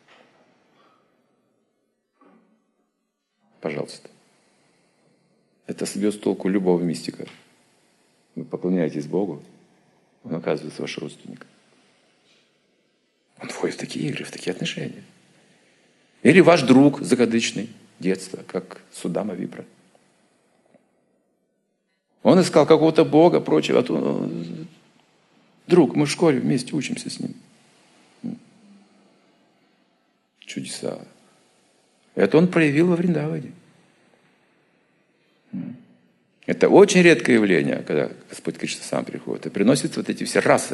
Пожалуйста. Это сбьет с толку любого мистика. Вы поклоняетесь Богу, он оказывается ваш родственник. Он входит в такие игры, в такие отношения. Или ваш друг закадычный, детства, как Судама Випра. Он искал какого-то Бога, прочего. А то, друг, мы в школе вместе учимся с ним. Чудеса. Это он проявил во Вриндаване. Это очень редкое явление, когда Господь Кришна сам приходит и приносит вот эти все расы.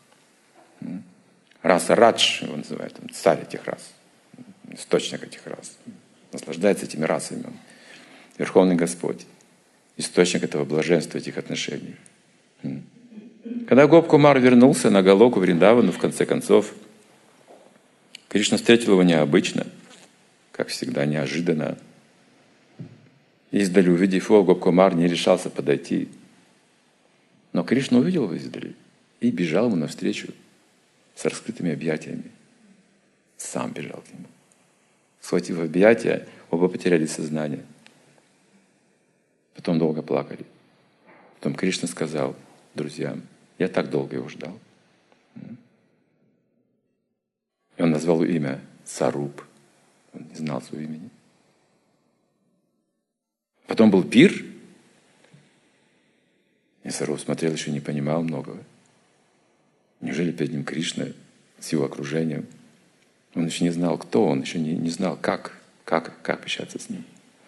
Раса Радж, его называют, царь этих рас, источник этих рас. Наслаждается этими расами. Он Верховный Господь, источник этого блаженства, этих отношений. Когда Гоп-Кумар вернулся на Галоку Вриндавану, в конце концов, Кришна встретил его необычно, как всегда, неожиданно. Издали, увидев его, Гоп-Кумар не решался подойти. Но Кришна увидел его издали и бежал ему навстречу с раскрытыми объятиями. Сам бежал к нему. Схватив объятия, оба потеряли сознание. Потом долго плакали. Потом Кришна сказал друзьям: я так долго его ждал. И он назвал имя Саруб. Он не знал своего имени. Потом был пир. И Саруб смотрел, еще не понимал многого. Неужели перед ним Кришна с его окружением? Он еще не знал, кто он, еще не знал, как общаться с ним.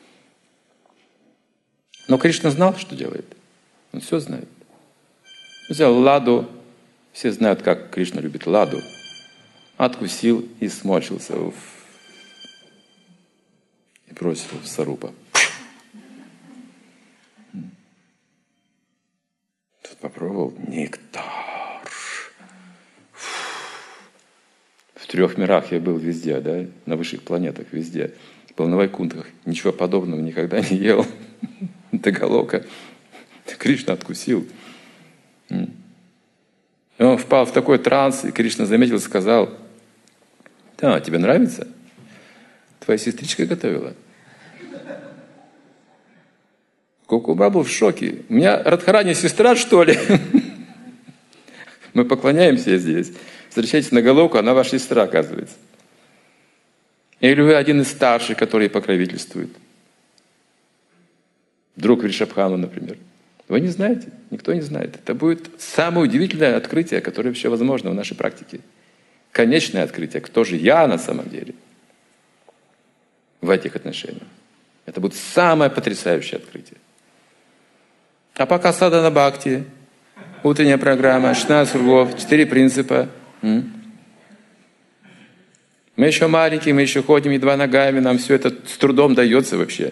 Но Кришна знал, что делает. Он все знает. Взял ладу. Все знают, как Кришна любит ладу. Откусил и сморщился. И бросил в Сарупа. Тут попробовал нектар. В 3 мирах я был везде, да? На высших планетах везде. Был на Вайкунтхах. Ничего подобного никогда не ел. До Галока. Кришна откусил. И он впал в такой транс, и Кришна заметил и сказал: да, тебе нравится? Твоя сестричка готовила. Гокуба был в шоке. У меня Радхарани сестра, что ли? Мы поклоняемся здесь. Встречаетесь на Галоку, она ваша сестра, оказывается. Или вы один из старших, которые покровительствуют. Друг Вришабхану, например. Вы не знаете, никто не знает. Это будет самое удивительное открытие, которое вообще возможно в нашей практике. Конечное открытие. Кто же я на самом деле в этих отношениях? Это будет самое потрясающее открытие. А пока садхана бхакти, утренняя программа, 16 кругов, 4 принципа. Мы еще маленькие, мы еще ходим едва ногами, нам все это с трудом дается вообще.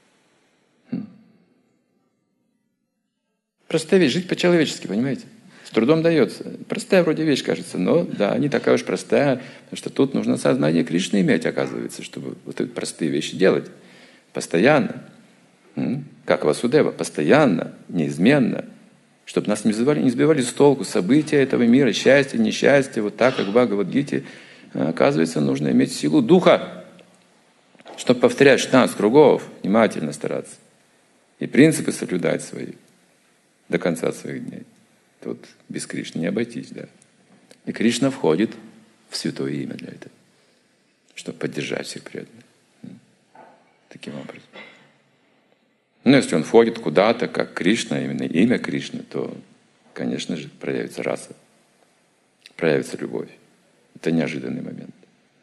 Простая вещь, жить по-человечески, понимаете? трудом дается. Простая вроде вещь кажется, но да, не такая уж простая, потому что тут нужно сознание Кришны иметь, оказывается, чтобы вот эти простые вещи делать. Постоянно. Как Васудева, постоянно, неизменно. Чтобы нас не сбивали с толку события этого мира, счастье, несчастье, вот так, как в Бхагавад-гите. Оказывается, нужно иметь силу духа, чтобы повторять 16 кругов, внимательно стараться. И принципы соблюдать свои до конца своих дней. Тут без Кришны не обойтись, да. И Кришна входит в святое имя для этого, чтобы поддержать всех преданных. Таким образом. Ну, если он входит куда-то, как Кришна, именно имя Кришны, то, конечно же, проявится раса, проявится любовь. Это неожиданный момент.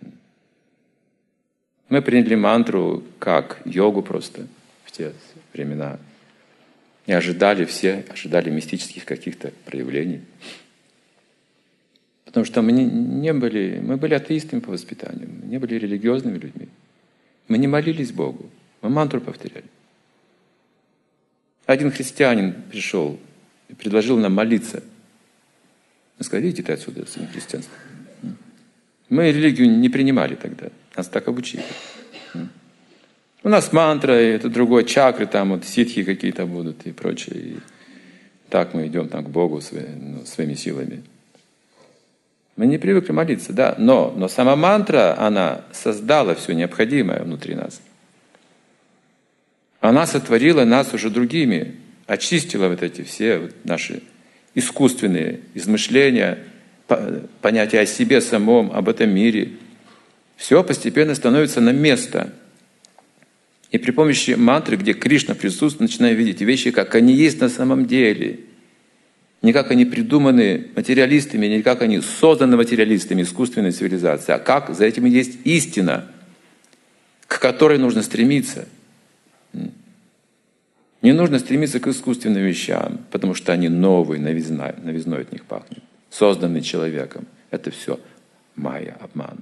Мы приняли мантру как йогу просто в те времена. И ожидали мистических каких-то проявлений. Потому что мы были атеистами по воспитанию, мы не были религиозными людьми. Мы не молились Богу, мы мантру повторяли. Один христианин пришел и предложил нам молиться. Мы сказали: идите ты отсюда, своим христианством. Мы религию не принимали тогда, нас так обучили. У нас мантра, и это другое, чакры, там вот ситхи какие-то будут и прочее. И так мы идем там, к Богу своими силами. Мы не привыкли молиться, да, но сама мантра, она создала все необходимое внутри нас. Она сотворила нас уже другими, очистила вот эти все вот наши искусственные измышления, понятия о себе самом, об этом мире. Все постепенно становится на место. И при помощи мантры, где Кришна присутствует, начинаем видеть вещи, как они есть на самом деле. Не как они придуманы материалистами, не как они созданы материалистами искусственной цивилизации, а как за этим есть истина, к которой нужно стремиться. Не нужно стремиться к искусственным вещам, потому что они новые, новизной от них пахнет, созданные человеком. Это все майя, обман.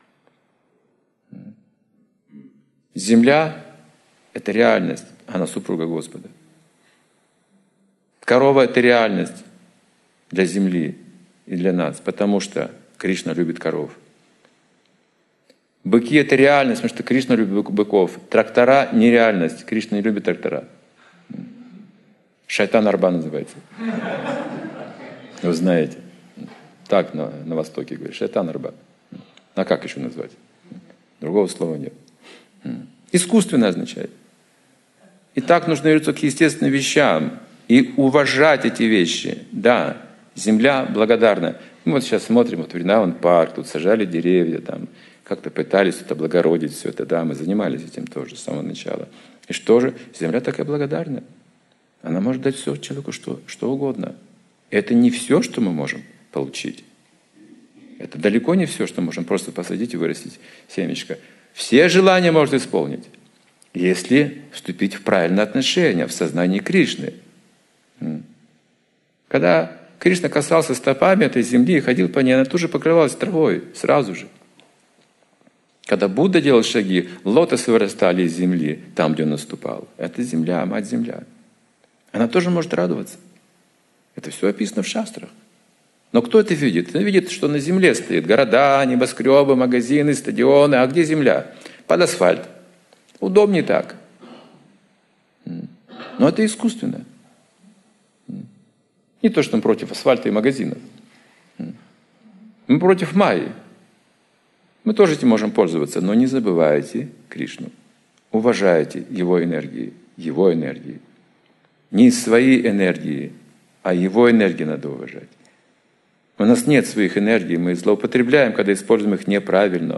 Земля — это реальность, она супруга Господа. Корова — это реальность для земли и для нас, потому что Кришна любит коров. Быки — это реальность, потому что Кришна любит быков. Трактора — нереальность, Кришна не любит трактора. Шайтан-арба называется. Вы знаете. Так на Востоке говорят. Шайтан-арба. А как еще назвать? Другого слова нет. Искусственно означает. И так нужно вернуться к естественным вещам и уважать эти вещи. Да, земля благодарна. Мы вот сейчас смотрим, вот Вриндаван парк, тут сажали деревья, там как-то пытались тут облагородить все это. Да, мы занимались этим тоже с самого начала. И что же? Земля такая благодарна. Она может дать все человеку, что угодно. Это не все, что мы можем получить. Это далеко не все, что мы можем просто посадить и вырастить семечко. Все желания можно исполнить, если вступить в правильные отношения, в сознании Кришны. Когда Кришна касался стопами этой земли и ходил по ней, она тут же покрывалась травой, сразу же. Когда Будда делал шаги, лотосы вырастали из земли, там, где он наступал. Это земля, мать-земля. Она тоже может радоваться. Это все описано в шастрах. Но кто это видит? Он видит, что на земле стоят города, небоскребы, магазины, стадионы. А где земля? Под асфальт. Удобнее так. Но это искусственно. Не то, что мы против асфальта и магазинов. Мы против майи. Мы тоже этим можем пользоваться, но не забывайте Кришну. Уважайте Его энергии. Его энергии. Не свои энергии, а Его энергии надо уважать. У нас нет своих энергий, мы злоупотребляем, когда используем их неправильно.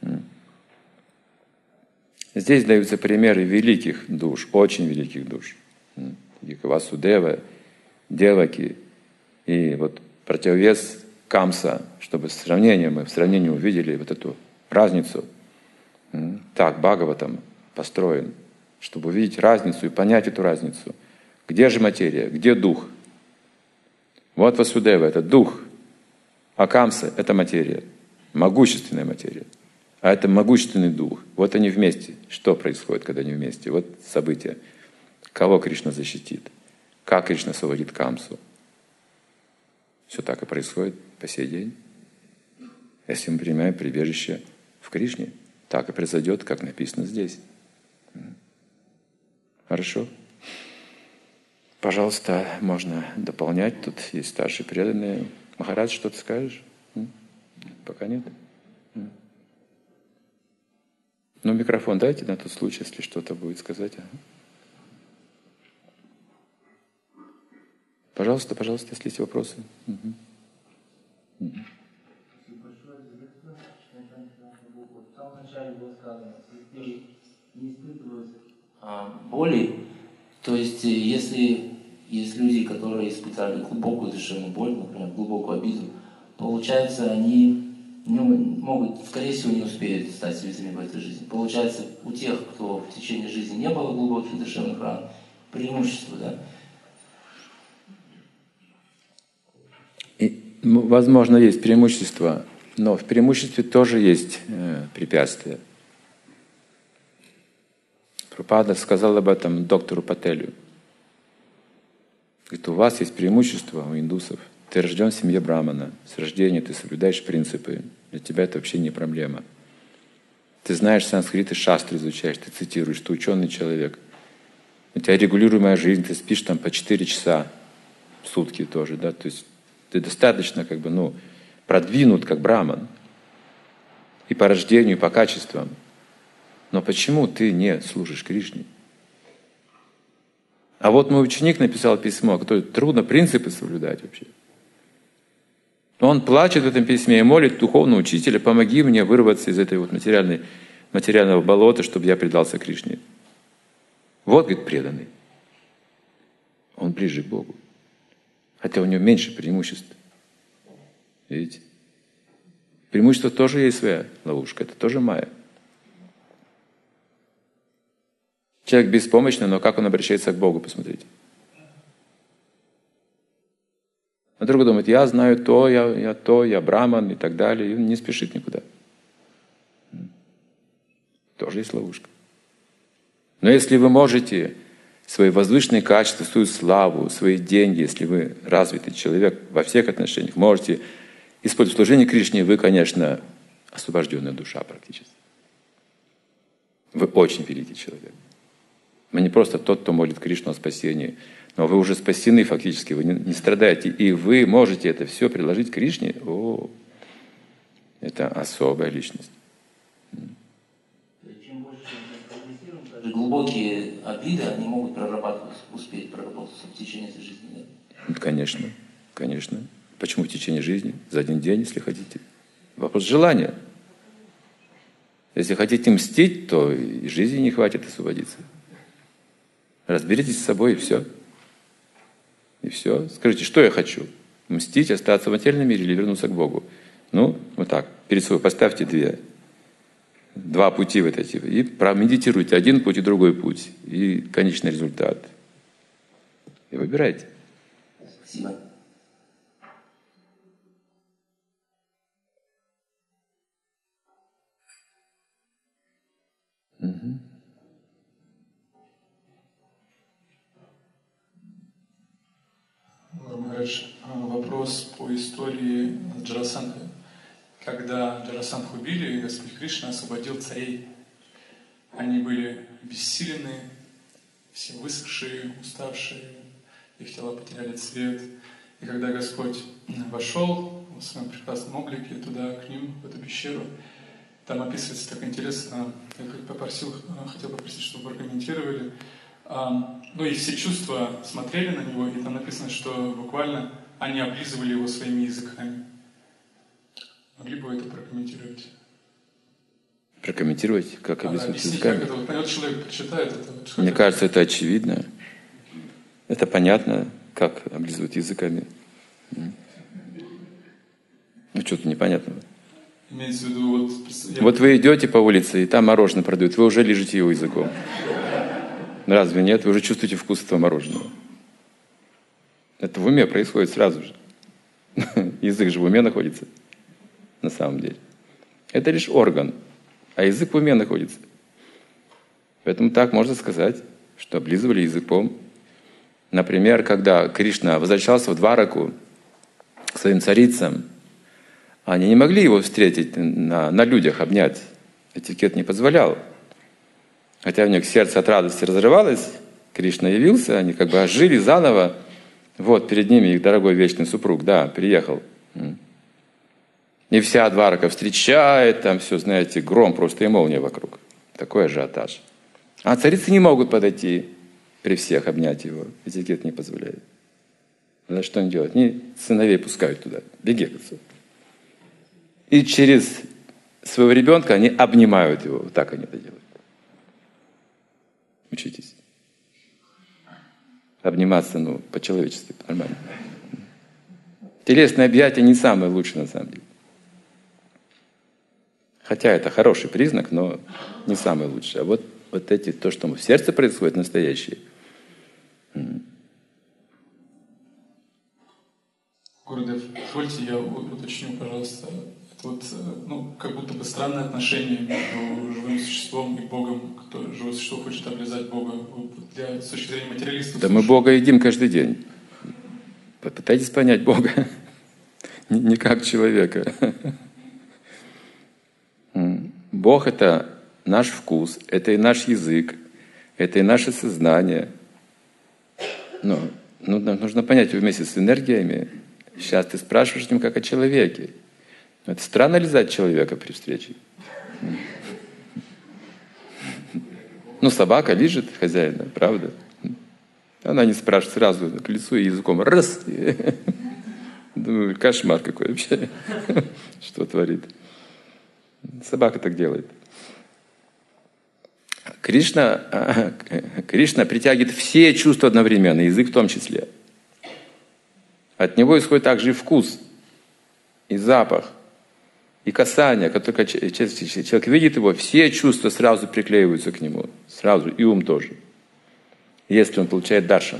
Здесь даются примеры великих душ, очень великих душ. Васудева, Деваки. И вот противовес Камса, чтобы мы в сравнении увидели вот эту разницу. Так Бхагаватам построен, чтобы увидеть разницу и понять эту разницу. Где же материя? Где дух? Вот Васудева — это дух, а Камса — это материя, могущественная материя. А это могущественный дух. Вот они вместе. Что происходит, когда они вместе? Вот события. Кого Кришна защитит? Как Кришна освободит Камсу? Все так и происходит по сей день. Если мы принимаем прибежище в Кришне, так и произойдет, как написано здесь. Хорошо? Пожалуйста, можно дополнять. Тут есть старшие преданные. Махарадж, что-то скажешь? Пока нет? Ну, микрофон дайте на тот случай, если что-то будет сказать. Пожалуйста, если есть вопросы. В самом начале было сказано, если не испытывают боли, то есть если есть люди, которые испытали глубокую душевную боль, например, глубокую обиду, получается, они могут, скорее всего, не успеют стать святыми в этой жизни. Получается, у тех, кто в течение жизни не было глубоких душевных ран, преимущество, да? И, возможно, есть преимущество, но в преимуществе тоже есть препятствия. Прабхупада сказал об этом доктору Пателю. Говорит, у вас есть преимущество, у индусов. Ты рожден в семье брамана. С рождения ты соблюдаешь принципы. Для тебя это вообще не проблема. Ты знаешь санскрит и шастры изучаешь, ты цитируешь, ты ученый человек. У тебя регулируемая жизнь, ты спишь там по 4 часа в сутки тоже, да, то есть ты достаточно продвинут как браман. И по рождению, и по качествам. Но почему ты не служишь Кришне? А вот мой ученик написал письмо, которое трудно принципы соблюдать вообще. Он плачет в этом письме и молит духовного учителя: помоги мне вырваться из этой материального болота, чтобы я предался Кришне. Вот, говорит, преданный. Он ближе к Богу. Хотя у него меньше преимуществ. Видите? Преимущество тоже есть своя ловушка, это тоже майя. Человек беспомощный, но как он обращается к Богу, посмотрите. А другой думает, я знаю то, я браман и так далее, и он не спешит никуда. Тоже есть ловушка. Но если вы можете свои возвышенные качества, свою славу, свои деньги, если вы развитый человек во всех отношениях, можете использовать служение Кришне, вы, конечно, освобожденная душа практически. Вы очень великий человек. Вы не просто тот, кто молит Кришну о спасении, но вы уже спасены фактически, вы не страдаете, и вы можете это все предложить Кришне. О, это особая личность. Чем больше мы прогрессируем, даже глубокие обиды, они могут успеть проработаться в течение этой жизни. Да? Конечно, конечно. Почему в течение жизни? За один день, если хотите. Вопрос желания. Если хотите мстить, то и жизни не хватит освободиться. Разберитесь с собой, и все. И все. Скажите, что я хочу? Мстить, остаться в материальном мире или вернуться к Богу? Ну, вот так. Перед собой поставьте два пути вот эти. И промедитируйте один путь и другой путь. И конечный результат. И выбирайте. Спасибо. Угу. Махарадж, вопрос по истории Джарасандхи. Когда Джарасандху убили, Господь Кришна освободил царей. Они были обессилены, все высохшие, уставшие, их тела потеряли цвет. И когда Господь вошел в своем прекрасном облике туда, к ним, в эту пещеру, там описывается так интересно, я хотел попросить, чтобы вы прокомментировали. Ну и все чувства смотрели на него, и там написано, что буквально они облизывали его своими языками. Могли бы вы это прокомментировать? Прокомментировать, как облизывать языками? Как это, вот поймет человек, прочитает это. Мне кажется, это очевидно. Это понятно, как облизывать языками. Ну что-то непонятного. Имеется в виду, вот вы идете по улице, и там мороженое продают, вы уже лижете его языком. Разве нет? Вы уже чувствуете вкус этого мороженого. Это в уме происходит сразу же. Язык же в уме находится, на самом деле. Это лишь орган, а язык в уме находится. Поэтому так можно сказать, что облизывали языком. Например, когда Кришна возвращался в Двараку, к своим царицам, они не могли его встретить на людях, обнять. Этикет не позволял. Хотя у них сердце от радости разрывалось, Кришна явился, они как бы ожили заново. Вот перед ними их дорогой вечный супруг, да, приехал. И вся Дварака встречает, там все, знаете, гром просто и молния вокруг. Такой ажиотаж. А царицы не могут подойти при всех, обнять его. Этикет не позволяет. За что они делают? Они сыновей пускают туда. Беги к отцу. И через своего ребенка они обнимают его. Вот так они это делают. Учитесь. Обниматься, по-человечески, нормально. Телесное объятие не самое лучшее на самом деле. Хотя это хороший признак, но не самый лучший. А вот эти, то, что в сердце происходит, настоящее. Гурудев, позвольте я уточню, пожалуйста. Это вот, как будто бы странное отношение между живым существом и Богом. Кто живое существо хочет облизать Бога. С точки зрения материалистов. Да мы Бога едим каждый день. Попытайтесь понять Бога. Не как человека. Бог — это наш вкус, это и наш язык, это и наше сознание. Но нам нужно понять вместе с энергиями. Сейчас ты спрашиваешь о нем как о человеке. Это странно лизать человека при встрече. Собака лижет хозяина, правда? Она не спрашивает сразу к лицу и языком. Раз! Думаю, кошмар какой вообще. Что творит? Собака так делает. Кришна притягивает все чувства одновременно, язык в том числе. От него исходит также и вкус, и запах, и касание. Как только человек видит его, все чувства сразу приклеиваются к нему. Сразу, и ум тоже. Если он получает даршан.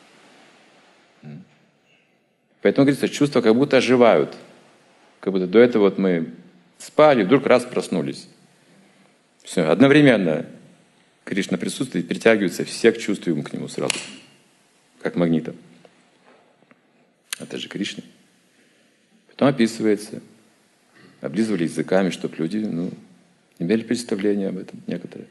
Поэтому, говорится, чувства как будто оживают. Как будто до этого мы спали, вдруг раз проснулись. Все, одновременно Кришна присутствует, притягивается всех чувств и ум к нему сразу. Как магнитом. Это же Кришна. Потом описывается. Облизывали языками, чтобы люди имели представление об этом некоторые.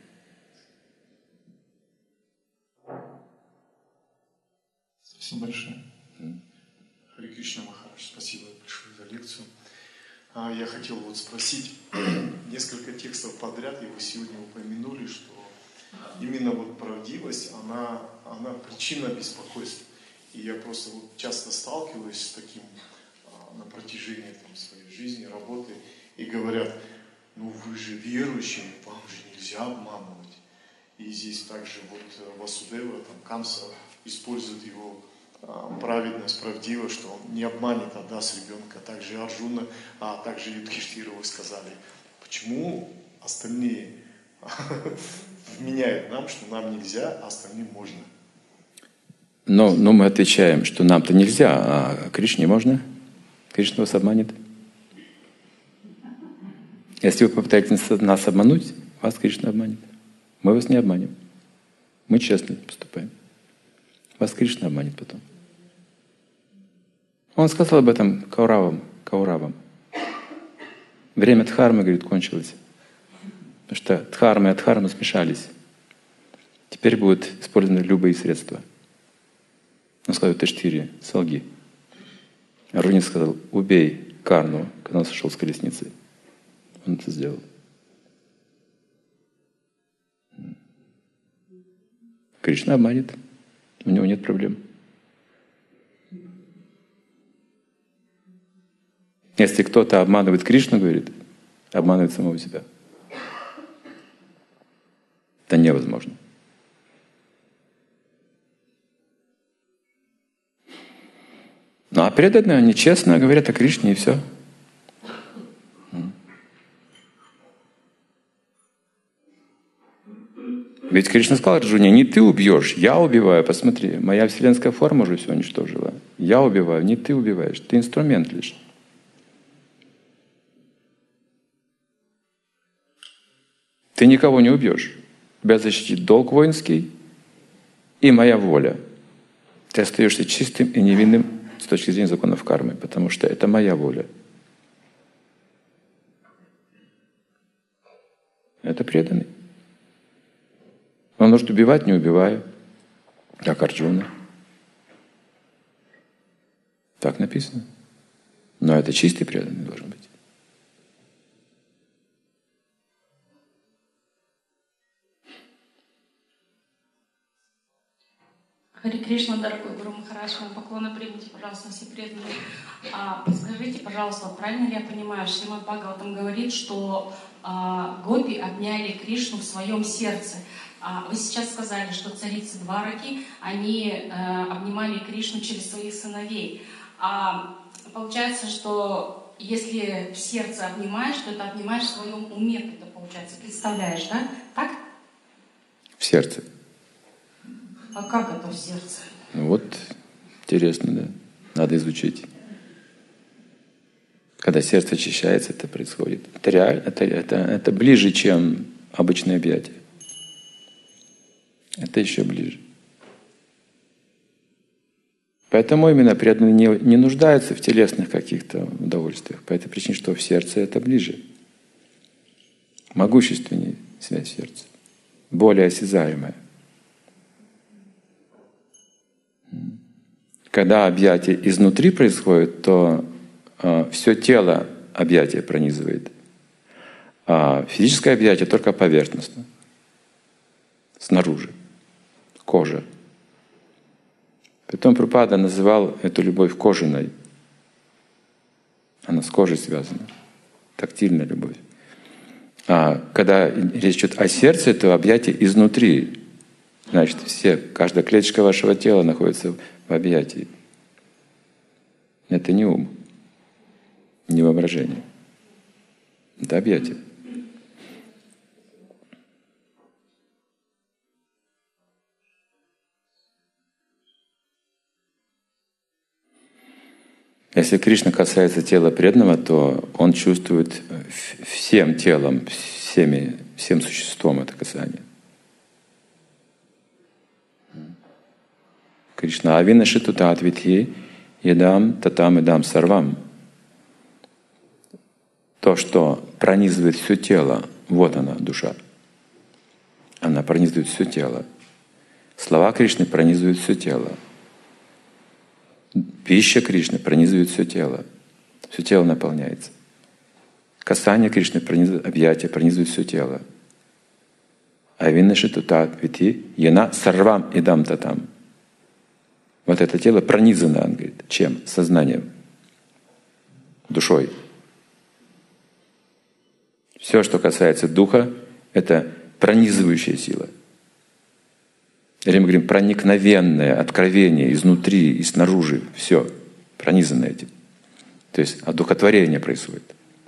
Спасибо большое. Харе Кришна Махарадж, спасибо большое за лекцию. Я хотел спросить, несколько текстов подряд, и вы сегодня упомянули, что именно правдивость, она причина беспокойства. И я просто часто сталкиваюсь с таким на протяжении своей жизни, работы, и говорят, вы же верующие, вам же нельзя обманывать. И здесь также Васудева, Камса использует его праведность, правдивость, что он не обманет, отдаст ребенка. Также Арджуна, а также Юдхиштиру вы сказали. Почему остальные вменяют нам, что нам нельзя, а остальным можно? Но мы отвечаем, что нам-то нельзя, а Кришне можно. Кришна вас обманет. Если вы попытаетесь нас обмануть, вас Кришна обманет. Мы вас не обманем. Мы честно поступаем. Вас Кришна обманет потом. Он сказал об этом Кауравам. Время дхармы, говорит, кончилось. Потому что дхарма и адхарма смешались. Теперь будут использованы любые средства. Он сказал, это 4, солги. Арджуна сказал, убей Карну, когда он сошел с колесницы. Он это сделал. Кришна обманет. У него нет проблем. Если кто-то обманывает Кришну, говорит, обманывает самого себя. Это невозможно. А преданные, они честно говорят о Кришне, и все. Ведь Кришна сказал Арджуне, не ты убьешь, я убиваю. Посмотри, моя вселенская форма уже все уничтожила. Я убиваю, не ты убиваешь, ты инструмент лишь. Ты никого не убьешь. Тебя защитит долг воинский и моя воля. Ты остаешься чистым и невинным с точки зрения законов кармы, потому что это моя воля. Это преданный. Он может убивать, не убивая, как Арджуна. Так написано. Но это чистый преданный должен быть. Хари Кришна, дорогой Гуру Махарадж, мои поклоны примите, пожалуйста, все преданные. Подскажите, пожалуйста, правильно ли я понимаю, Шримад Бхагаватам говорит, что гопи обняли Кришну в своем сердце. Вы сейчас сказали, что царицы Двараки, они обнимали Кришну через своих сыновей. Получается, что если в сердце обнимаешь, то это обнимаешь в своем уме, тогда получается. Представляешь, да? Так? В сердце. А как это в сердце? Ну вот, интересно, да. Надо изучить. Когда сердце очищается, это происходит. Это реально, это ближе, чем обычное объятие. Это еще ближе. Поэтому именно преданные не нуждаются в телесных каких-то удовольствиях. По этой причине, что в сердце это ближе. Могущественнее связь сердца. Более осязаемая. Когда объятие изнутри происходит, то все тело объятие пронизывает. А физическое объятие только поверхностно. Снаружи. Кожа. Потом Прабхупада называл эту любовь кожаной. Она с кожей связана. Тактильная любовь. А когда речь идет о сердце, то объятие изнутри. Значит, каждая клеточка вашего тела находится в объятии. Это не ум, не воображение. Это объятие. Если Кришна касается тела преданного, то он чувствует всем телом, всем существом это касание. Кришна авинашиту татвитхи едам татам идам сарвам. То, что пронизывает все тело, вот она, душа. Она пронизывает все тело. Слова Кришны пронизывают все тело. Пища Кришны пронизывает все тело. Все тело наполняется. Касание Кришны пронизывает, объятия пронизывает все тело. Авинашиту татвитхи яна сарвам идам татам. Вот это тело пронизано, он говорит, чем? Сознанием, душой. Все, что касается духа, это пронизывающая сила. Или мы говорим, проникновенное откровение изнутри и снаружи. Все пронизано этим. То есть одухотворение происходит.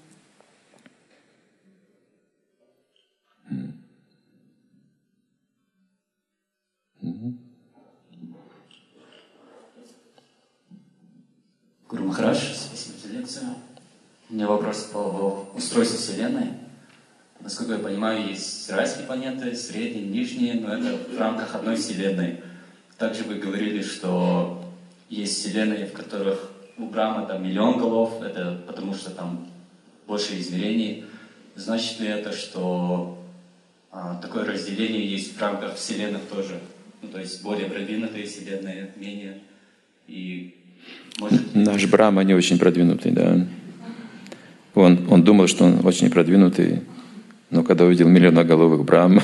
Гуру Махарадж, спасибо за лекцию. У меня вопрос по устройству Вселенной. Насколько я понимаю, есть райские планеты, средние, нижние, но это в рамках одной Вселенной. Также вы говорили, что есть Вселенные, в которых у Брахмы там 1 000 000 голов, это потому что там больше измерений. Значит ли это, что такое разделение есть в рамках Вселенных тоже? Ну, то есть более продвинутые Вселенные, менее. И наш Брахма не очень продвинутый, да. Он думал, что он очень продвинутый, но когда увидел миллионоголовых Брахм,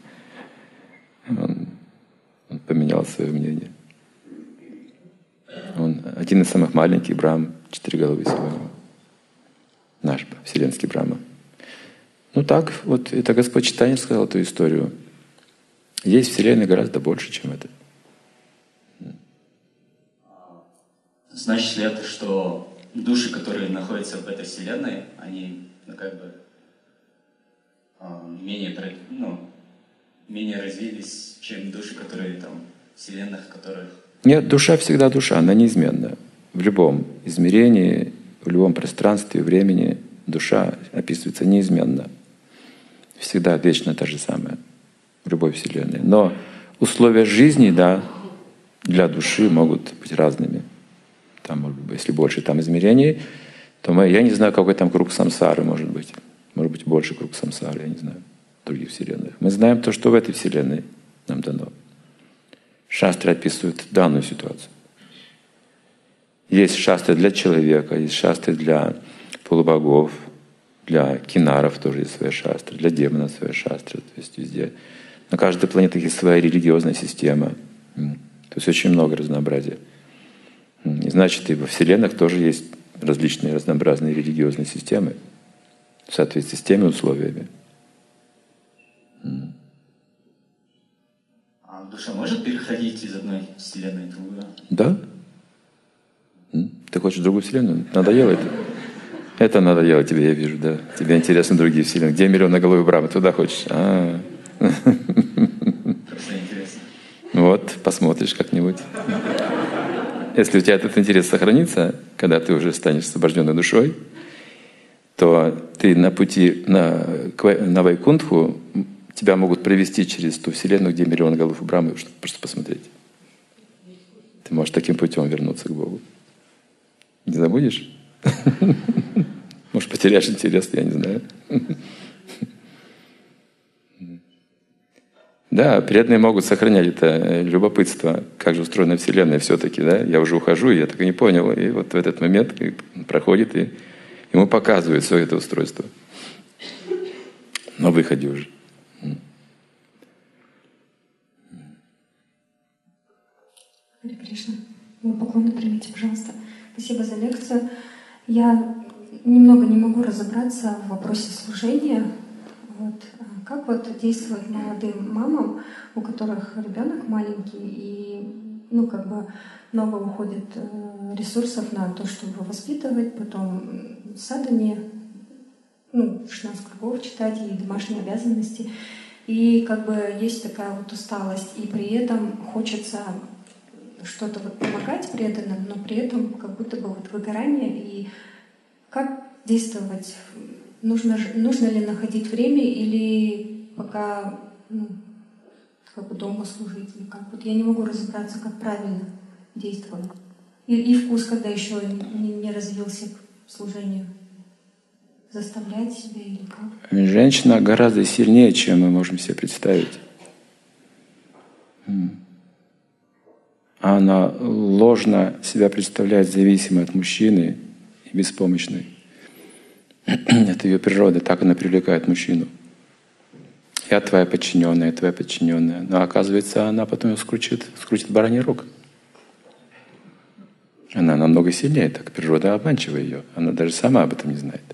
он поменял свое мнение. Он один из самых маленьких Брахм, 4 головы всего. Наш вселенский Брахма. Ну так, вот это Господь Чайтанья сказал эту историю. Есть Вселенная гораздо больше, чем это. Значит ли это, что души, которые находятся в этой Вселенной, они менее развились, чем души, которые там в Вселенных, которых... Нет, душа всегда душа, она неизменна. В любом измерении, в любом пространстве, времени душа описывается неизменно. Всегда вечно та же самая в любой Вселенной. Но условия жизни, да, для души могут быть разными. Там, может быть, если больше там измерений, то я не знаю, какой там круг самсары может быть. Может быть, больше круг самсары, я не знаю, в других вселенных. Мы знаем то, что в этой вселенной нам дано. Шастры описывают данную ситуацию. Есть шастры для человека, есть шастры для полубогов, для кинаров тоже есть своя шастра, для демонов своя шастра. То есть везде. На каждой планете есть своя религиозная система. То есть очень много разнообразия. И значит, и во вселенных тоже есть различные разнообразные религиозные системы в соответствии с теми условиями. А душа может переходить из одной вселенной в другую? Да. Ты хочешь другую вселенную? Надоело это? Это надоело тебе, я вижу, да. Тебе интересны другие вселенные. Где миллионноголовый Брахма? Туда хочешь? Просто интересно. Вот, посмотришь как-нибудь. Если у тебя этот интерес сохранится, когда ты уже станешь освобожденной душой, то ты на пути на Вайкунтху тебя могут провести через ту вселенную, где миллион голов у Брахмы, чтобы просто посмотреть. Ты можешь таким путем вернуться к Богу. Не забудешь? Может, потеряешь интерес, я не знаю. Да, преданные могут сохранять это любопытство, как же устроена Вселенная все-таки, да? Я уже ухожу, и я так и не понял. И вот в этот момент проходит, и ему показывают все это устройство. На выходе уже. Харе Кришна. Мой поклон примите, пожалуйста. Спасибо за лекцию. Я немного не могу разобраться в вопросе служения. Вот. Как вот действовать молодым мамам, у которых ребенок маленький, и много уходит ресурсов на то, чтобы воспитывать, потом садхане, 16 кругов читать и домашние обязанности. И есть такая вот усталость, и при этом хочется что-то помогать преданным, но при этом как будто бы выгорание. И как действовать? Нужно ли находить время или пока дома служить? Или как? Вот я не могу разобраться, как правильно действовать. И вкус, когда еще не развился к служению. Заставлять себя или как? Женщина гораздо сильнее, чем мы можем себе представить. Она ложно себя представляет зависимой от мужчины и беспомощной. Это ее природа, так она привлекает мужчину. Я твоя подчиненная. Но оказывается, она потом ее скрутит бараний рог. Она намного сильнее, так природа обманчива ее. Она даже сама об этом не знает.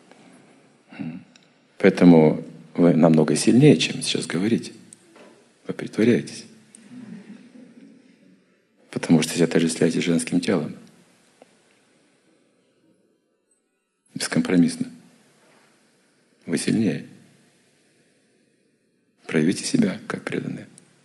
Поэтому вы намного сильнее, чем сейчас говорите. Вы притворяетесь. Потому что себя отождествляете женским телом. Бескомпромиссно. Вы сильнее. Проявите себя, как преданные.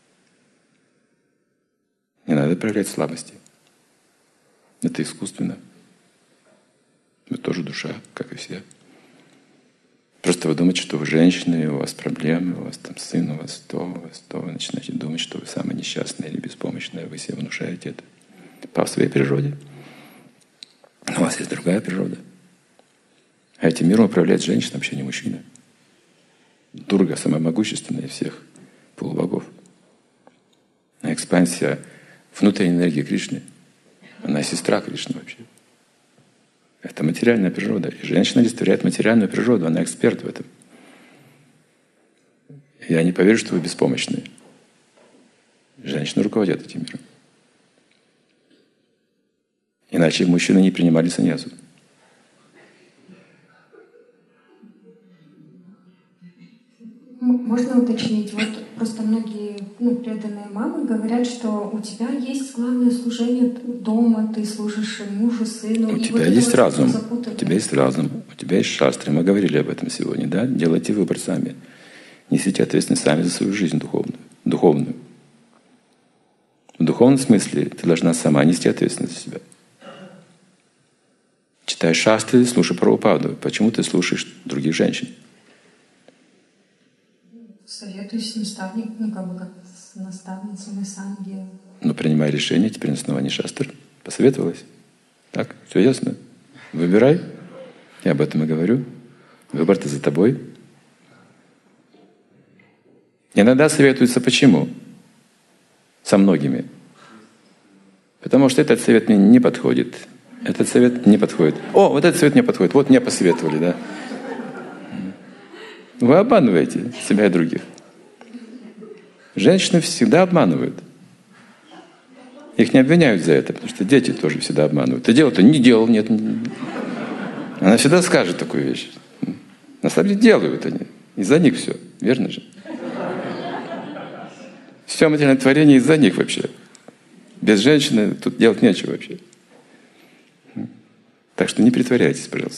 Не надо проявлять слабости. Это искусственно. Вы тоже душа, как и все. Просто вы думаете, что вы женщина, и у вас проблемы, у вас там сын, у вас то. Вы начинаете думать, что вы самая несчастная или беспомощная. Вы себе внушаете это по своей природе. Но у вас есть другая природа. А этим миром управляет женщина, вообще не мужчина. Дурга самая могущественная из всех полубогов. А экспансия внутренней энергии Кришны. Она сестра Кришны вообще. Это материальная природа. И женщина олицетворяет материальную природу. Она эксперт в этом. Я не поверю, что вы беспомощные. Женщины руководят этим миром. Иначе мужчины не принимали саньясу. Можно уточнить? Вот просто многие преданные мамы говорят, что у тебя есть главное служение дома, ты служишь мужу, сыну. У тебя есть разум, у тебя есть разум, у тебя есть шастры. Мы говорили об этом сегодня, да? Делайте выбор сами. Несите ответственность сами за свою жизнь духовную. В духовном смысле ты должна сама нести ответственность за себя. Читай шастры, слушай Прабхупаду. Почему ты слушаешь других женщин? Советуюсь с наставником, как с наставницей санги. Принимай решение теперь на основании шастр. Посоветовалась? Так, все ясно? Выбирай. Я об этом и говорю. Выбор-то за тобой. Иногда советуются почему? Со многими. Потому что этот совет мне не подходит. Этот совет не подходит. О, вот этот совет мне подходит. Вот мне посоветовали, да. Вы обманываете себя и других. Женщины всегда обманывают. Их не обвиняют за это, потому что дети тоже всегда обманывают. Ты делал-то? Не делал, нет. Она всегда скажет такую вещь. На самом деле делают они. Из-за них все. Верно же? Все материальное творение из-за них вообще. Без женщины тут делать нечего вообще. Так что не притворяйтесь, пожалуйста.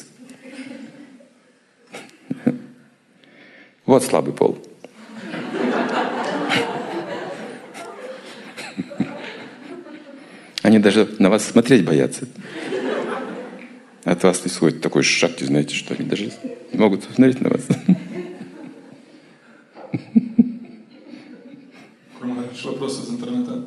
Вот слабый пол. Они даже на вас смотреть боятся. От вас исходит такой шаг, знаете, что они даже не могут смотреть на вас. Вопрос из интернета.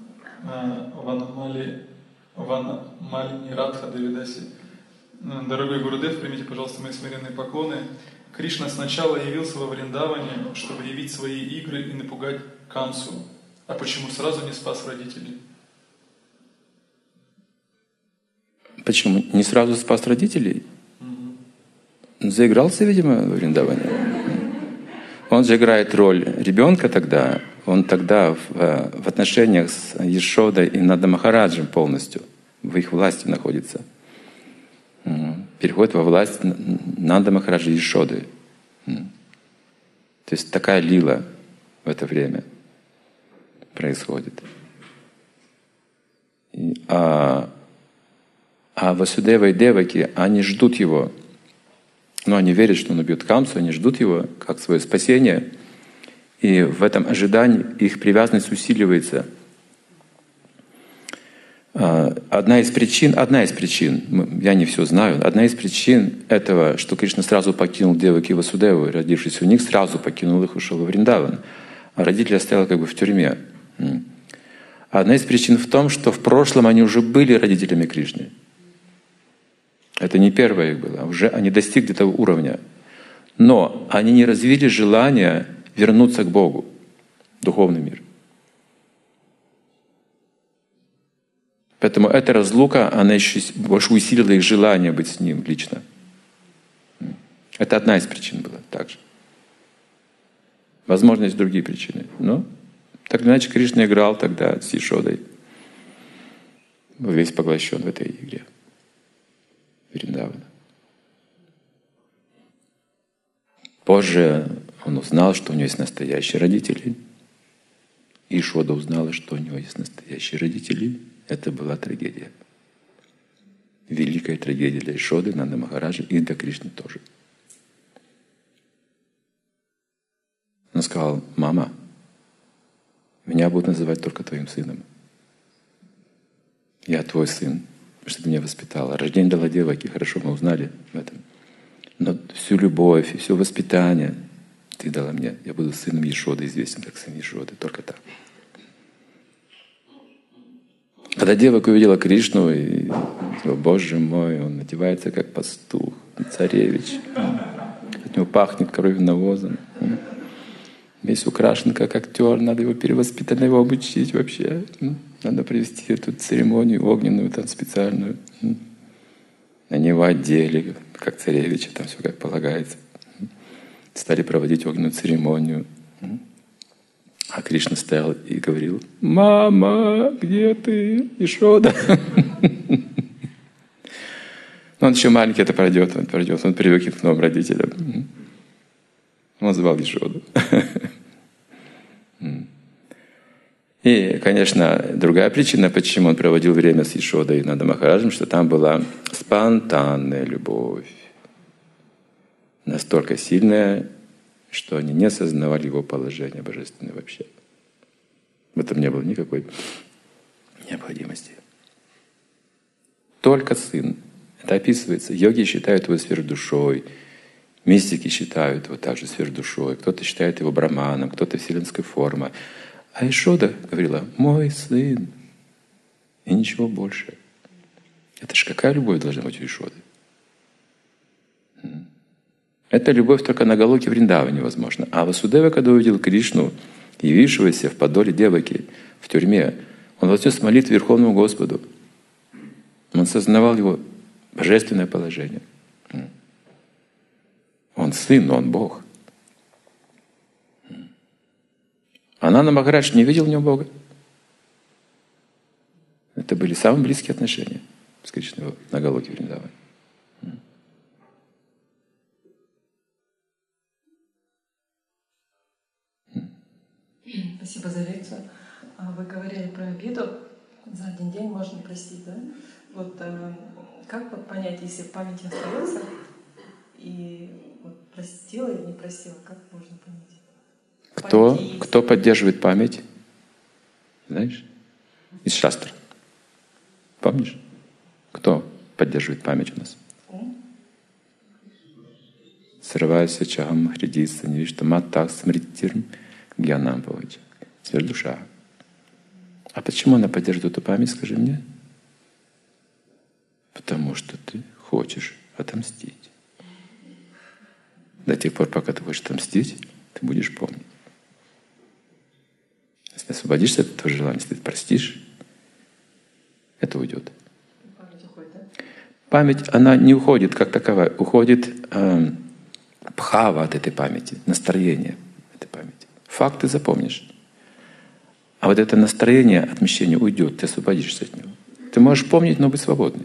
Вана Малини Радха Давидаси. Дорогой Гурудев, примите, пожалуйста, мои смиренные поклоны. Кришна сначала явился во Вриндаване, чтобы явить свои игры и напугать Камсу. А почему сразу не спас родителей? Почему? Не сразу спас родителей? Заигрался, видимо, в Вриндаване. Он же играет роль ребенка тогда. Он тогда в отношениях с Ешодой и Нанда Махараджем полностью. В их власти находится. Переходит во власть Нанда Махараджа и Ешоды. То есть такая лила в это время происходит. А Васудева и Деваки, они ждут его. Но они верят, что он убьет Камсу, они ждут его как свое спасение. И в этом ожидании их привязанность усиливается. Одна из причин, я не все знаю, одна из причин этого, что Кришна сразу покинул Деваки и Васудеву, родившись у них, сразу покинул их, ушел во Вриндаван, а родители оставил как бы в тюрьме. Одна из причин в том, что в прошлом они уже были родителями Кришны. Это не первое их было, уже они достигли того уровня. Но они не развили желание вернуться к Богу, духовный мир. Поэтому эта разлука, она еще больше усилила их желание быть с Ним лично. Это одна из причин была также. Возможно, есть другие причины. Но так или иначе Кришна играл тогда с Ешодой. Был весь поглощен в этой игре. Вриндавана. Позже он узнал, что у него есть настоящие родители. И Ешода узнала, что у него есть настоящие родители. Это была трагедия. Великая трагедия для Ешоды, Нанда Махараджа и для Кришны тоже. Он сказал: «Мама, меня будут называть только твоим сыном. Я твой сын, что ты меня воспитала. Рождение дала Деваки, хорошо, мы узнали об этом. Но всю любовь и все воспитание ты дала мне. Я буду сыном Ешоды, известен как сын Ешоды, только так». Когда Девака увидела Кришну, и сказала: «Боже мой, он одевается как пастух, царевич. От него пахнет коровьим навозом. Весь украшен как актер, надо его перевоспитать, надо его обучить вообще. Надо провести эту церемонию огненную, там специальную. На него одели, как царевича, там все как полагается. Стали проводить огненную церемонию. А Кришна стоял и говорил: «Мама, где ты, Ешода?» Но он еще маленький, это пройдет, он пройдет. Он привык к новым родителям. Он звал Ешоду. И, конечно, другая причина, почему он проводил время с Ешодой и Нанда Махараджем, что там была спонтанная любовь. Настолько сильная, что они не осознавали его положение божественное вообще. В этом не было никакой необходимости. Только сын. Это описывается. Йоги считают его сверхдушой, мистики считают его также сверхдушой, кто-то считает его браманом, кто-то вселенской формой. А Ешода говорила: «Мой сын», и ничего больше. Это же какая любовь должна быть у Ишоды? Эта любовь только на Галоке Вриндаване возможна. А Васудева, когда увидел Кришну, явившегося в подоле Деваки, в тюрьме, он вознес молитву Верховному Господу. Он сознавал его божественное положение. Он сын, но он Бог. Ананда Махарадж не видел в нем Бога. Это были самые близкие отношения с Кришной на Галоке Вриндаване. Спасибо за лекцию. Вы говорили про обиду. За один день можно простить, да? Вот как вот понять, если в памяти остается, и вот простила или не простила, как можно понять? Кто поддерживает память? Знаешь? Из шастр. Помнишь? Кто поддерживает память у нас? Срывайся чахам хридиса, невиштамат смритирм гьянам павача. Сверхдуша. А почему она поддерживает эту память, скажи мне? Потому что ты хочешь отомстить. До тех пор, пока ты хочешь отомстить, ты будешь помнить. Если освободишься от этого желания, если ты простишь, это уйдет. Память уходит, да? Память, она не уходит как таковая. Уходит бхава от этой памяти, настроение этой памяти. Факт ты запомнишь. А вот это настроение отмщения уйдет, ты освободишься от него. Ты можешь помнить, но быть свободным.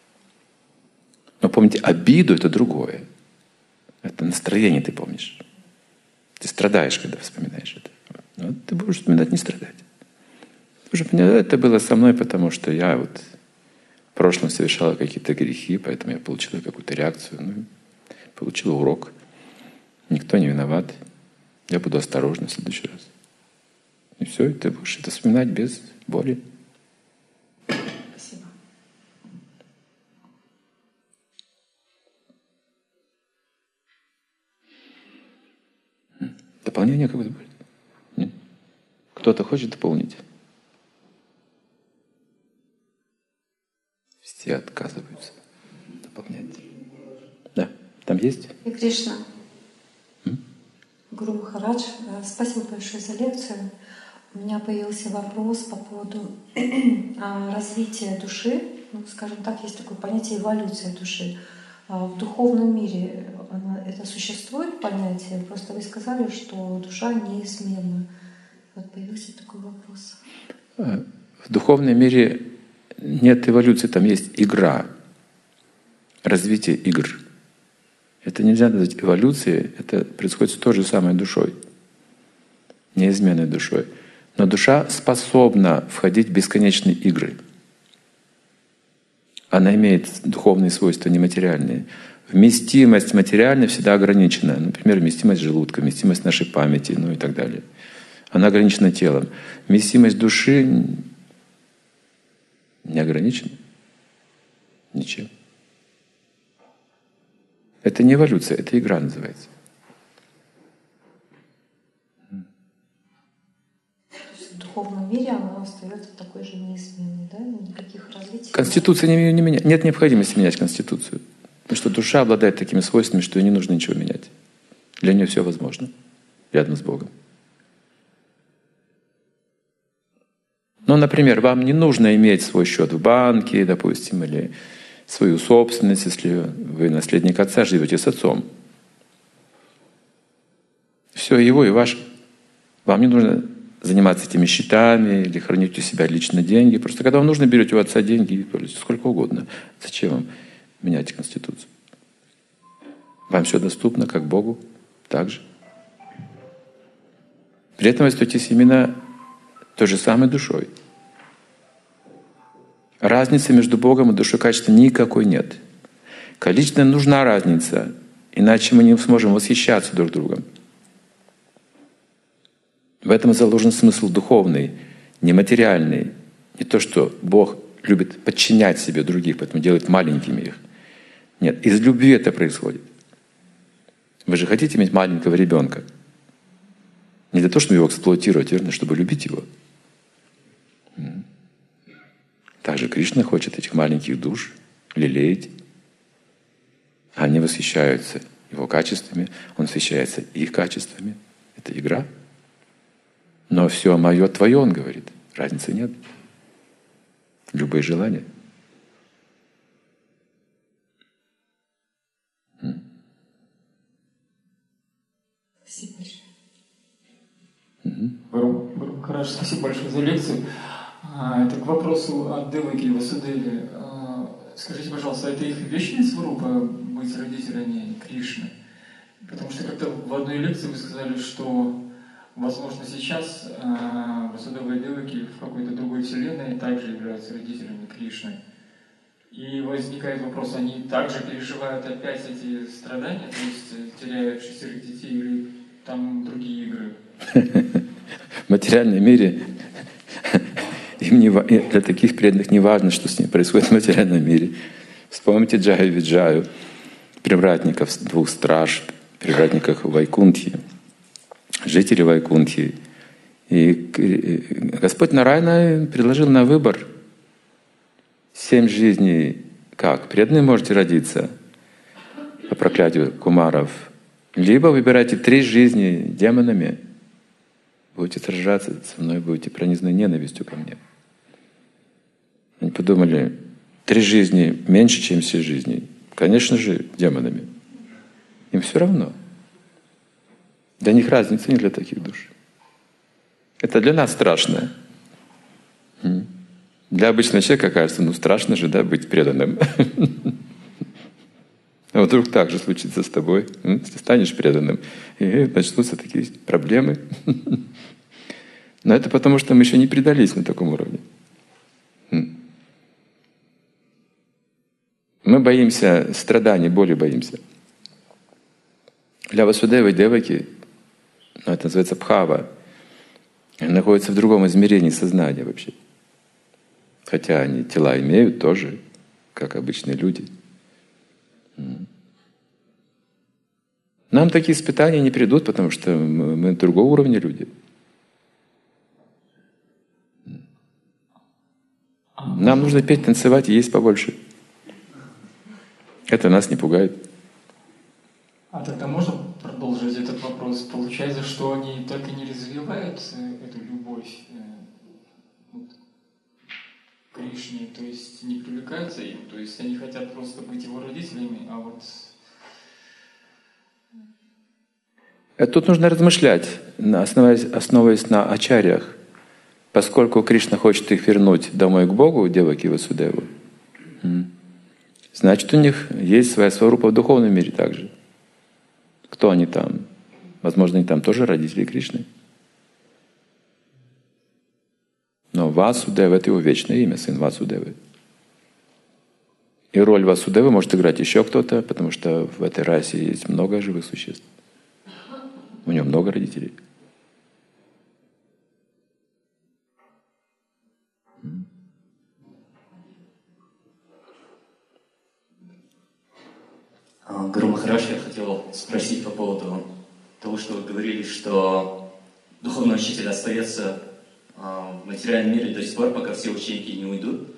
Но помните, обиду — это другое. Это настроение ты помнишь. Ты страдаешь, когда вспоминаешь это. Но ты будешь вспоминать, не страдать. Ты уже понял, это было со мной, потому что я вот в прошлом совершала какие-то грехи, поэтому я получила какую-то реакцию. Ну, получила урок. Никто не виноват. Я буду осторожна в следующий раз. И все, и ты будешь это вспоминать без боли. Спасибо. Дополнение какое-то будет? Нет? Кто-то хочет дополнить? Все отказываются дополнять. Да, там есть? И Кришна. Гуру Махарадж, спасибо большое за лекцию. У меня появился вопрос по поводу развития души. Ну, скажем так, есть такое понятие эволюция души. В духовном мире это существует понятие? Просто вы сказали, что душа неизменна. Вот появился такой вопрос. В духовном мире нет эволюции, там есть игра, развитие игр. Это нельзя назвать эволюцией, это происходит с той же самой душой, неизменной душой. Но душа способна входить в бесконечные игры. Она имеет духовные свойства, нематериальные. Вместимость материальная всегда ограничена. Например, вместимость желудка, вместимость нашей памяти, ну и так далее. Она ограничена телом. Вместимость души не ограничена ничем. Это не эволюция, это игра называется. В духовном мире она остается такой же неизменной, да? Никаких развитий. Конституция не меняет. Нет необходимости менять Конституцию. Потому что душа обладает такими свойствами, что ей не нужно ничего менять. Для нее все возможно рядом с Богом. Ну, например, вам не нужно иметь свой счет в банке, допустим, или свою собственность, если вы наследник отца, живете с отцом. Все его и ваше. Вам не нужно заниматься этими счетами или хранить у себя лично деньги. Просто когда вам нужно, берете у отца деньги и пользуйтесь сколько угодно. Зачем вам менять Конституцию? Вам все доступно, как Богу, так же. При этом вы остаетесь именно той же самой душой. Разницы между Богом и душой качества никакой нет. Количественно нужна разница, иначе мы не сможем восхищаться друг другом. В этом заложен смысл духовный, нематериальный. Не то, что Бог любит подчинять себе других, поэтому делает маленькими их. Нет, из любви это происходит. Вы же хотите иметь маленького ребенка? Не для того, чтобы его эксплуатировать, верно, чтобы любить его. Также Кришна хочет этих маленьких душ лелеять. Они восхищаются Его качествами, Он восхищается их качествами. Это игра. Но все мое твое, Он говорит. Разницы нет. Любые желания. Спасибо большое. Гуру Махарадж, спасибо большое за лекцию. Это к вопросу о Деваки и Васудеве. Скажите, пожалуйста, это их вечная сварупа быть родителями Кришны? Потому что как-то в одной лекции вы сказали, что, возможно, сейчас Васудева и Деваки в какой-то другой вселенной также являются родителями Кришны. И возникает вопрос, они также переживают опять эти страдания, то есть теряют 6 детей, или там другие игры? В материальном мире для таких преданных не важно, что с ними происходит в материальном мире. Вспомните Джаю Виджаю, привратников 2 страж, привратников Вайкунтхи, жителей Вайкунтхи. И Господь Нараяна предложил на выбор 7 жизней. Как? Преданные можете родиться по проклятию кумаров, либо выбирайте 3 жизни демонами. Будете сражаться со мной, будете пронизаны ненавистью ко мне. Они подумали, 3 жизни меньше, чем 7 жизней. Конечно же, демонами. Им все равно. Для них разницы нет для таких душ. Это для нас страшно. Для обычного человека кажется, страшно же, да, быть преданным. А вдруг так же случится с тобой, ты станешь преданным, и начнутся такие проблемы. Но это потому, что мы еще не предались на таком уровне. Мы боимся страданий, боли боимся. Для Васудевы и Деваки, это называется бхава, находится в другом измерении сознания вообще. Хотя они тела имеют тоже, как обычные люди. Нам такие испытания не придут, потому что мы другого уровня люди. Нам нужно петь, танцевать и есть побольше. Это нас не пугает. А тогда можно продолжить этот вопрос? Получается, что они так и не развивают эту любовь к Кришне, то есть не привлекаются им, то есть они хотят просто быть его родителями, а вот... Тут нужно размышлять, основываясь на ачарьях. Поскольку Кришна хочет их вернуть домой к Богу, Деваки и Васудеву, значит, у них есть своя сварупа в духовном мире также. Кто они там? Возможно, они там тоже родители Кришны. Но Васудева — это его вечное имя, сын Васудевы. И роль Васудевы может играть еще кто-то, потому что в этой расе есть много живых существ. У него много родителей. Гуру Махарадж, я хотел спросить по поводу того, что вы говорили, что духовный учитель остается в материальном мире до сих пор, пока все ученики не уйдут.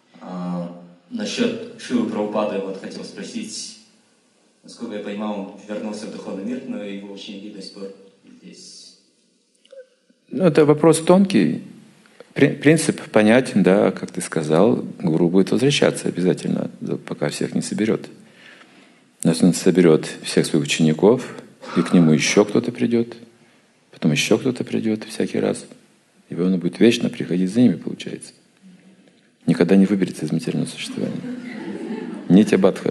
Насчет Шилы Прабхупады хотел спросить, насколько я понимаю, он вернулся в духовный мир, но его ученики до сих пор здесь. Это вопрос тонкий. Принцип понятен, да, как ты сказал, гуру будет возвращаться обязательно, пока всех не соберет. Если он соберет всех своих учеников, и к нему еще кто-то придет, потом еще кто-то придет всякий раз, и он будет вечно приходить за ними, получается. Никогда не выберется из материального существования. Нитья Бадха.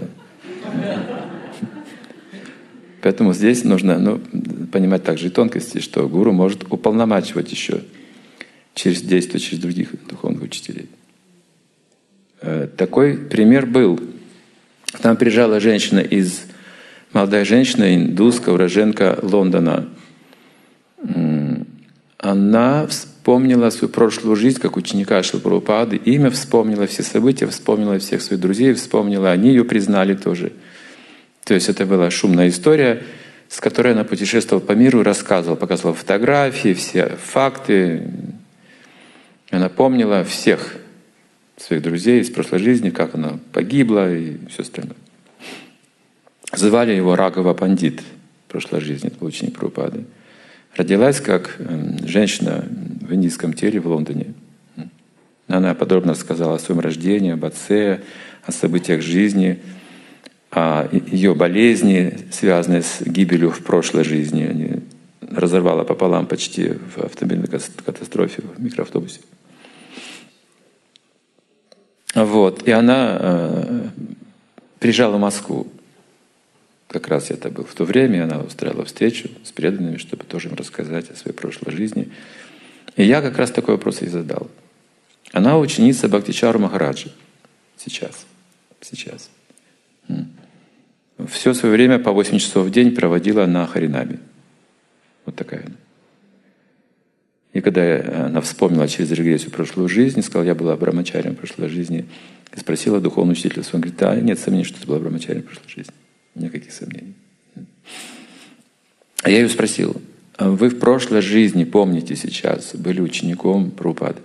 Поэтому здесь нужно понимать также и тонкости, что гуру может уполномачивать еще через действие, через других духовных учителей. Такой пример был. К нам приезжала молодая женщина, индуска, уроженка Лондона. Она вспомнила свою прошлую жизнь как ученика Шрилы Прабхупады, имя вспомнила, все события вспомнила, всех своих друзей вспомнила, они ее признали тоже. То есть это была шумная история, с которой она путешествовала по миру и рассказывала, показывала фотографии, все факты. Она помнила всех своих друзей из прошлой жизни, как она погибла и все остальное. Звали его Рагава Пандит в прошлой жизни, это был ученик Прабхупады. Родилась как женщина в индийском теле в Лондоне. Она подробно рассказала о своем рождении, об отце, о событиях жизни, о ее болезни, связанные с гибелью в прошлой жизни. Они разорвала пополам почти в автомобильной катастрофе в микроавтобусе. Вот. И она приезжала в Москву. Как раз это был в то время, она устраивала встречу с преданными, чтобы тоже им рассказать о своей прошлой жизни. И я как раз такой вопрос ей задал. Она ученица Бхактичару Махараджи. Сейчас. Все свое время по 8 часов в день проводила на Харинаме. Вот такая она. И когда она вспомнила через регрессию прошлую жизнь, сказала, я была брамачарием в прошлой жизни, и спросила духовного учителя своего, он говорит, нет сомнений, что ты была брамачарием в прошлой жизни. Никаких сомнений. А я ее спросил, вы в прошлой жизни, помните сейчас, были учеником Прабхупады.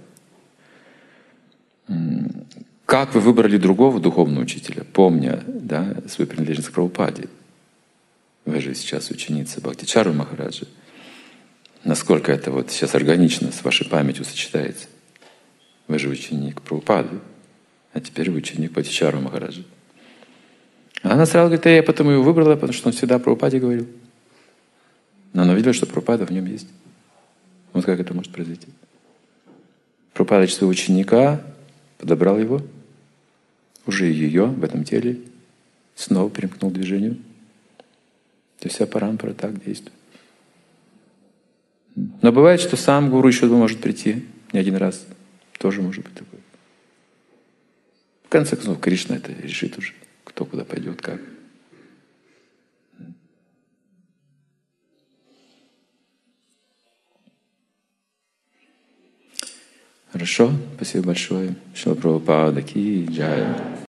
Как вы выбрали другого духовного учителя, помня свою принадлежность к Прабхупаде? Вы же сейчас ученица Бхактичару Махараджи. Насколько это вот сейчас органично с вашей памятью сочетается? Вы же ученик Прабхупады, а теперь вы ученик Бхактичару Махараджи. А она сразу говорит, я потому его выбрала, потому что он всегда о Прабхупаде говорил. Но она видела, что Прабхупада в нем есть. Вот как это может произойти. Прабхупада своего ученика подобрал его, уже ее в этом теле, снова примкнул к движению. То есть вся парампара так действует. Но бывает, что сам гуру еще может прийти не один раз. Тоже может быть такое. В конце концов, Кришна это решит уже, кто куда пойдет, как. Хорошо, спасибо большое. Шрила Прабхупада ки джай.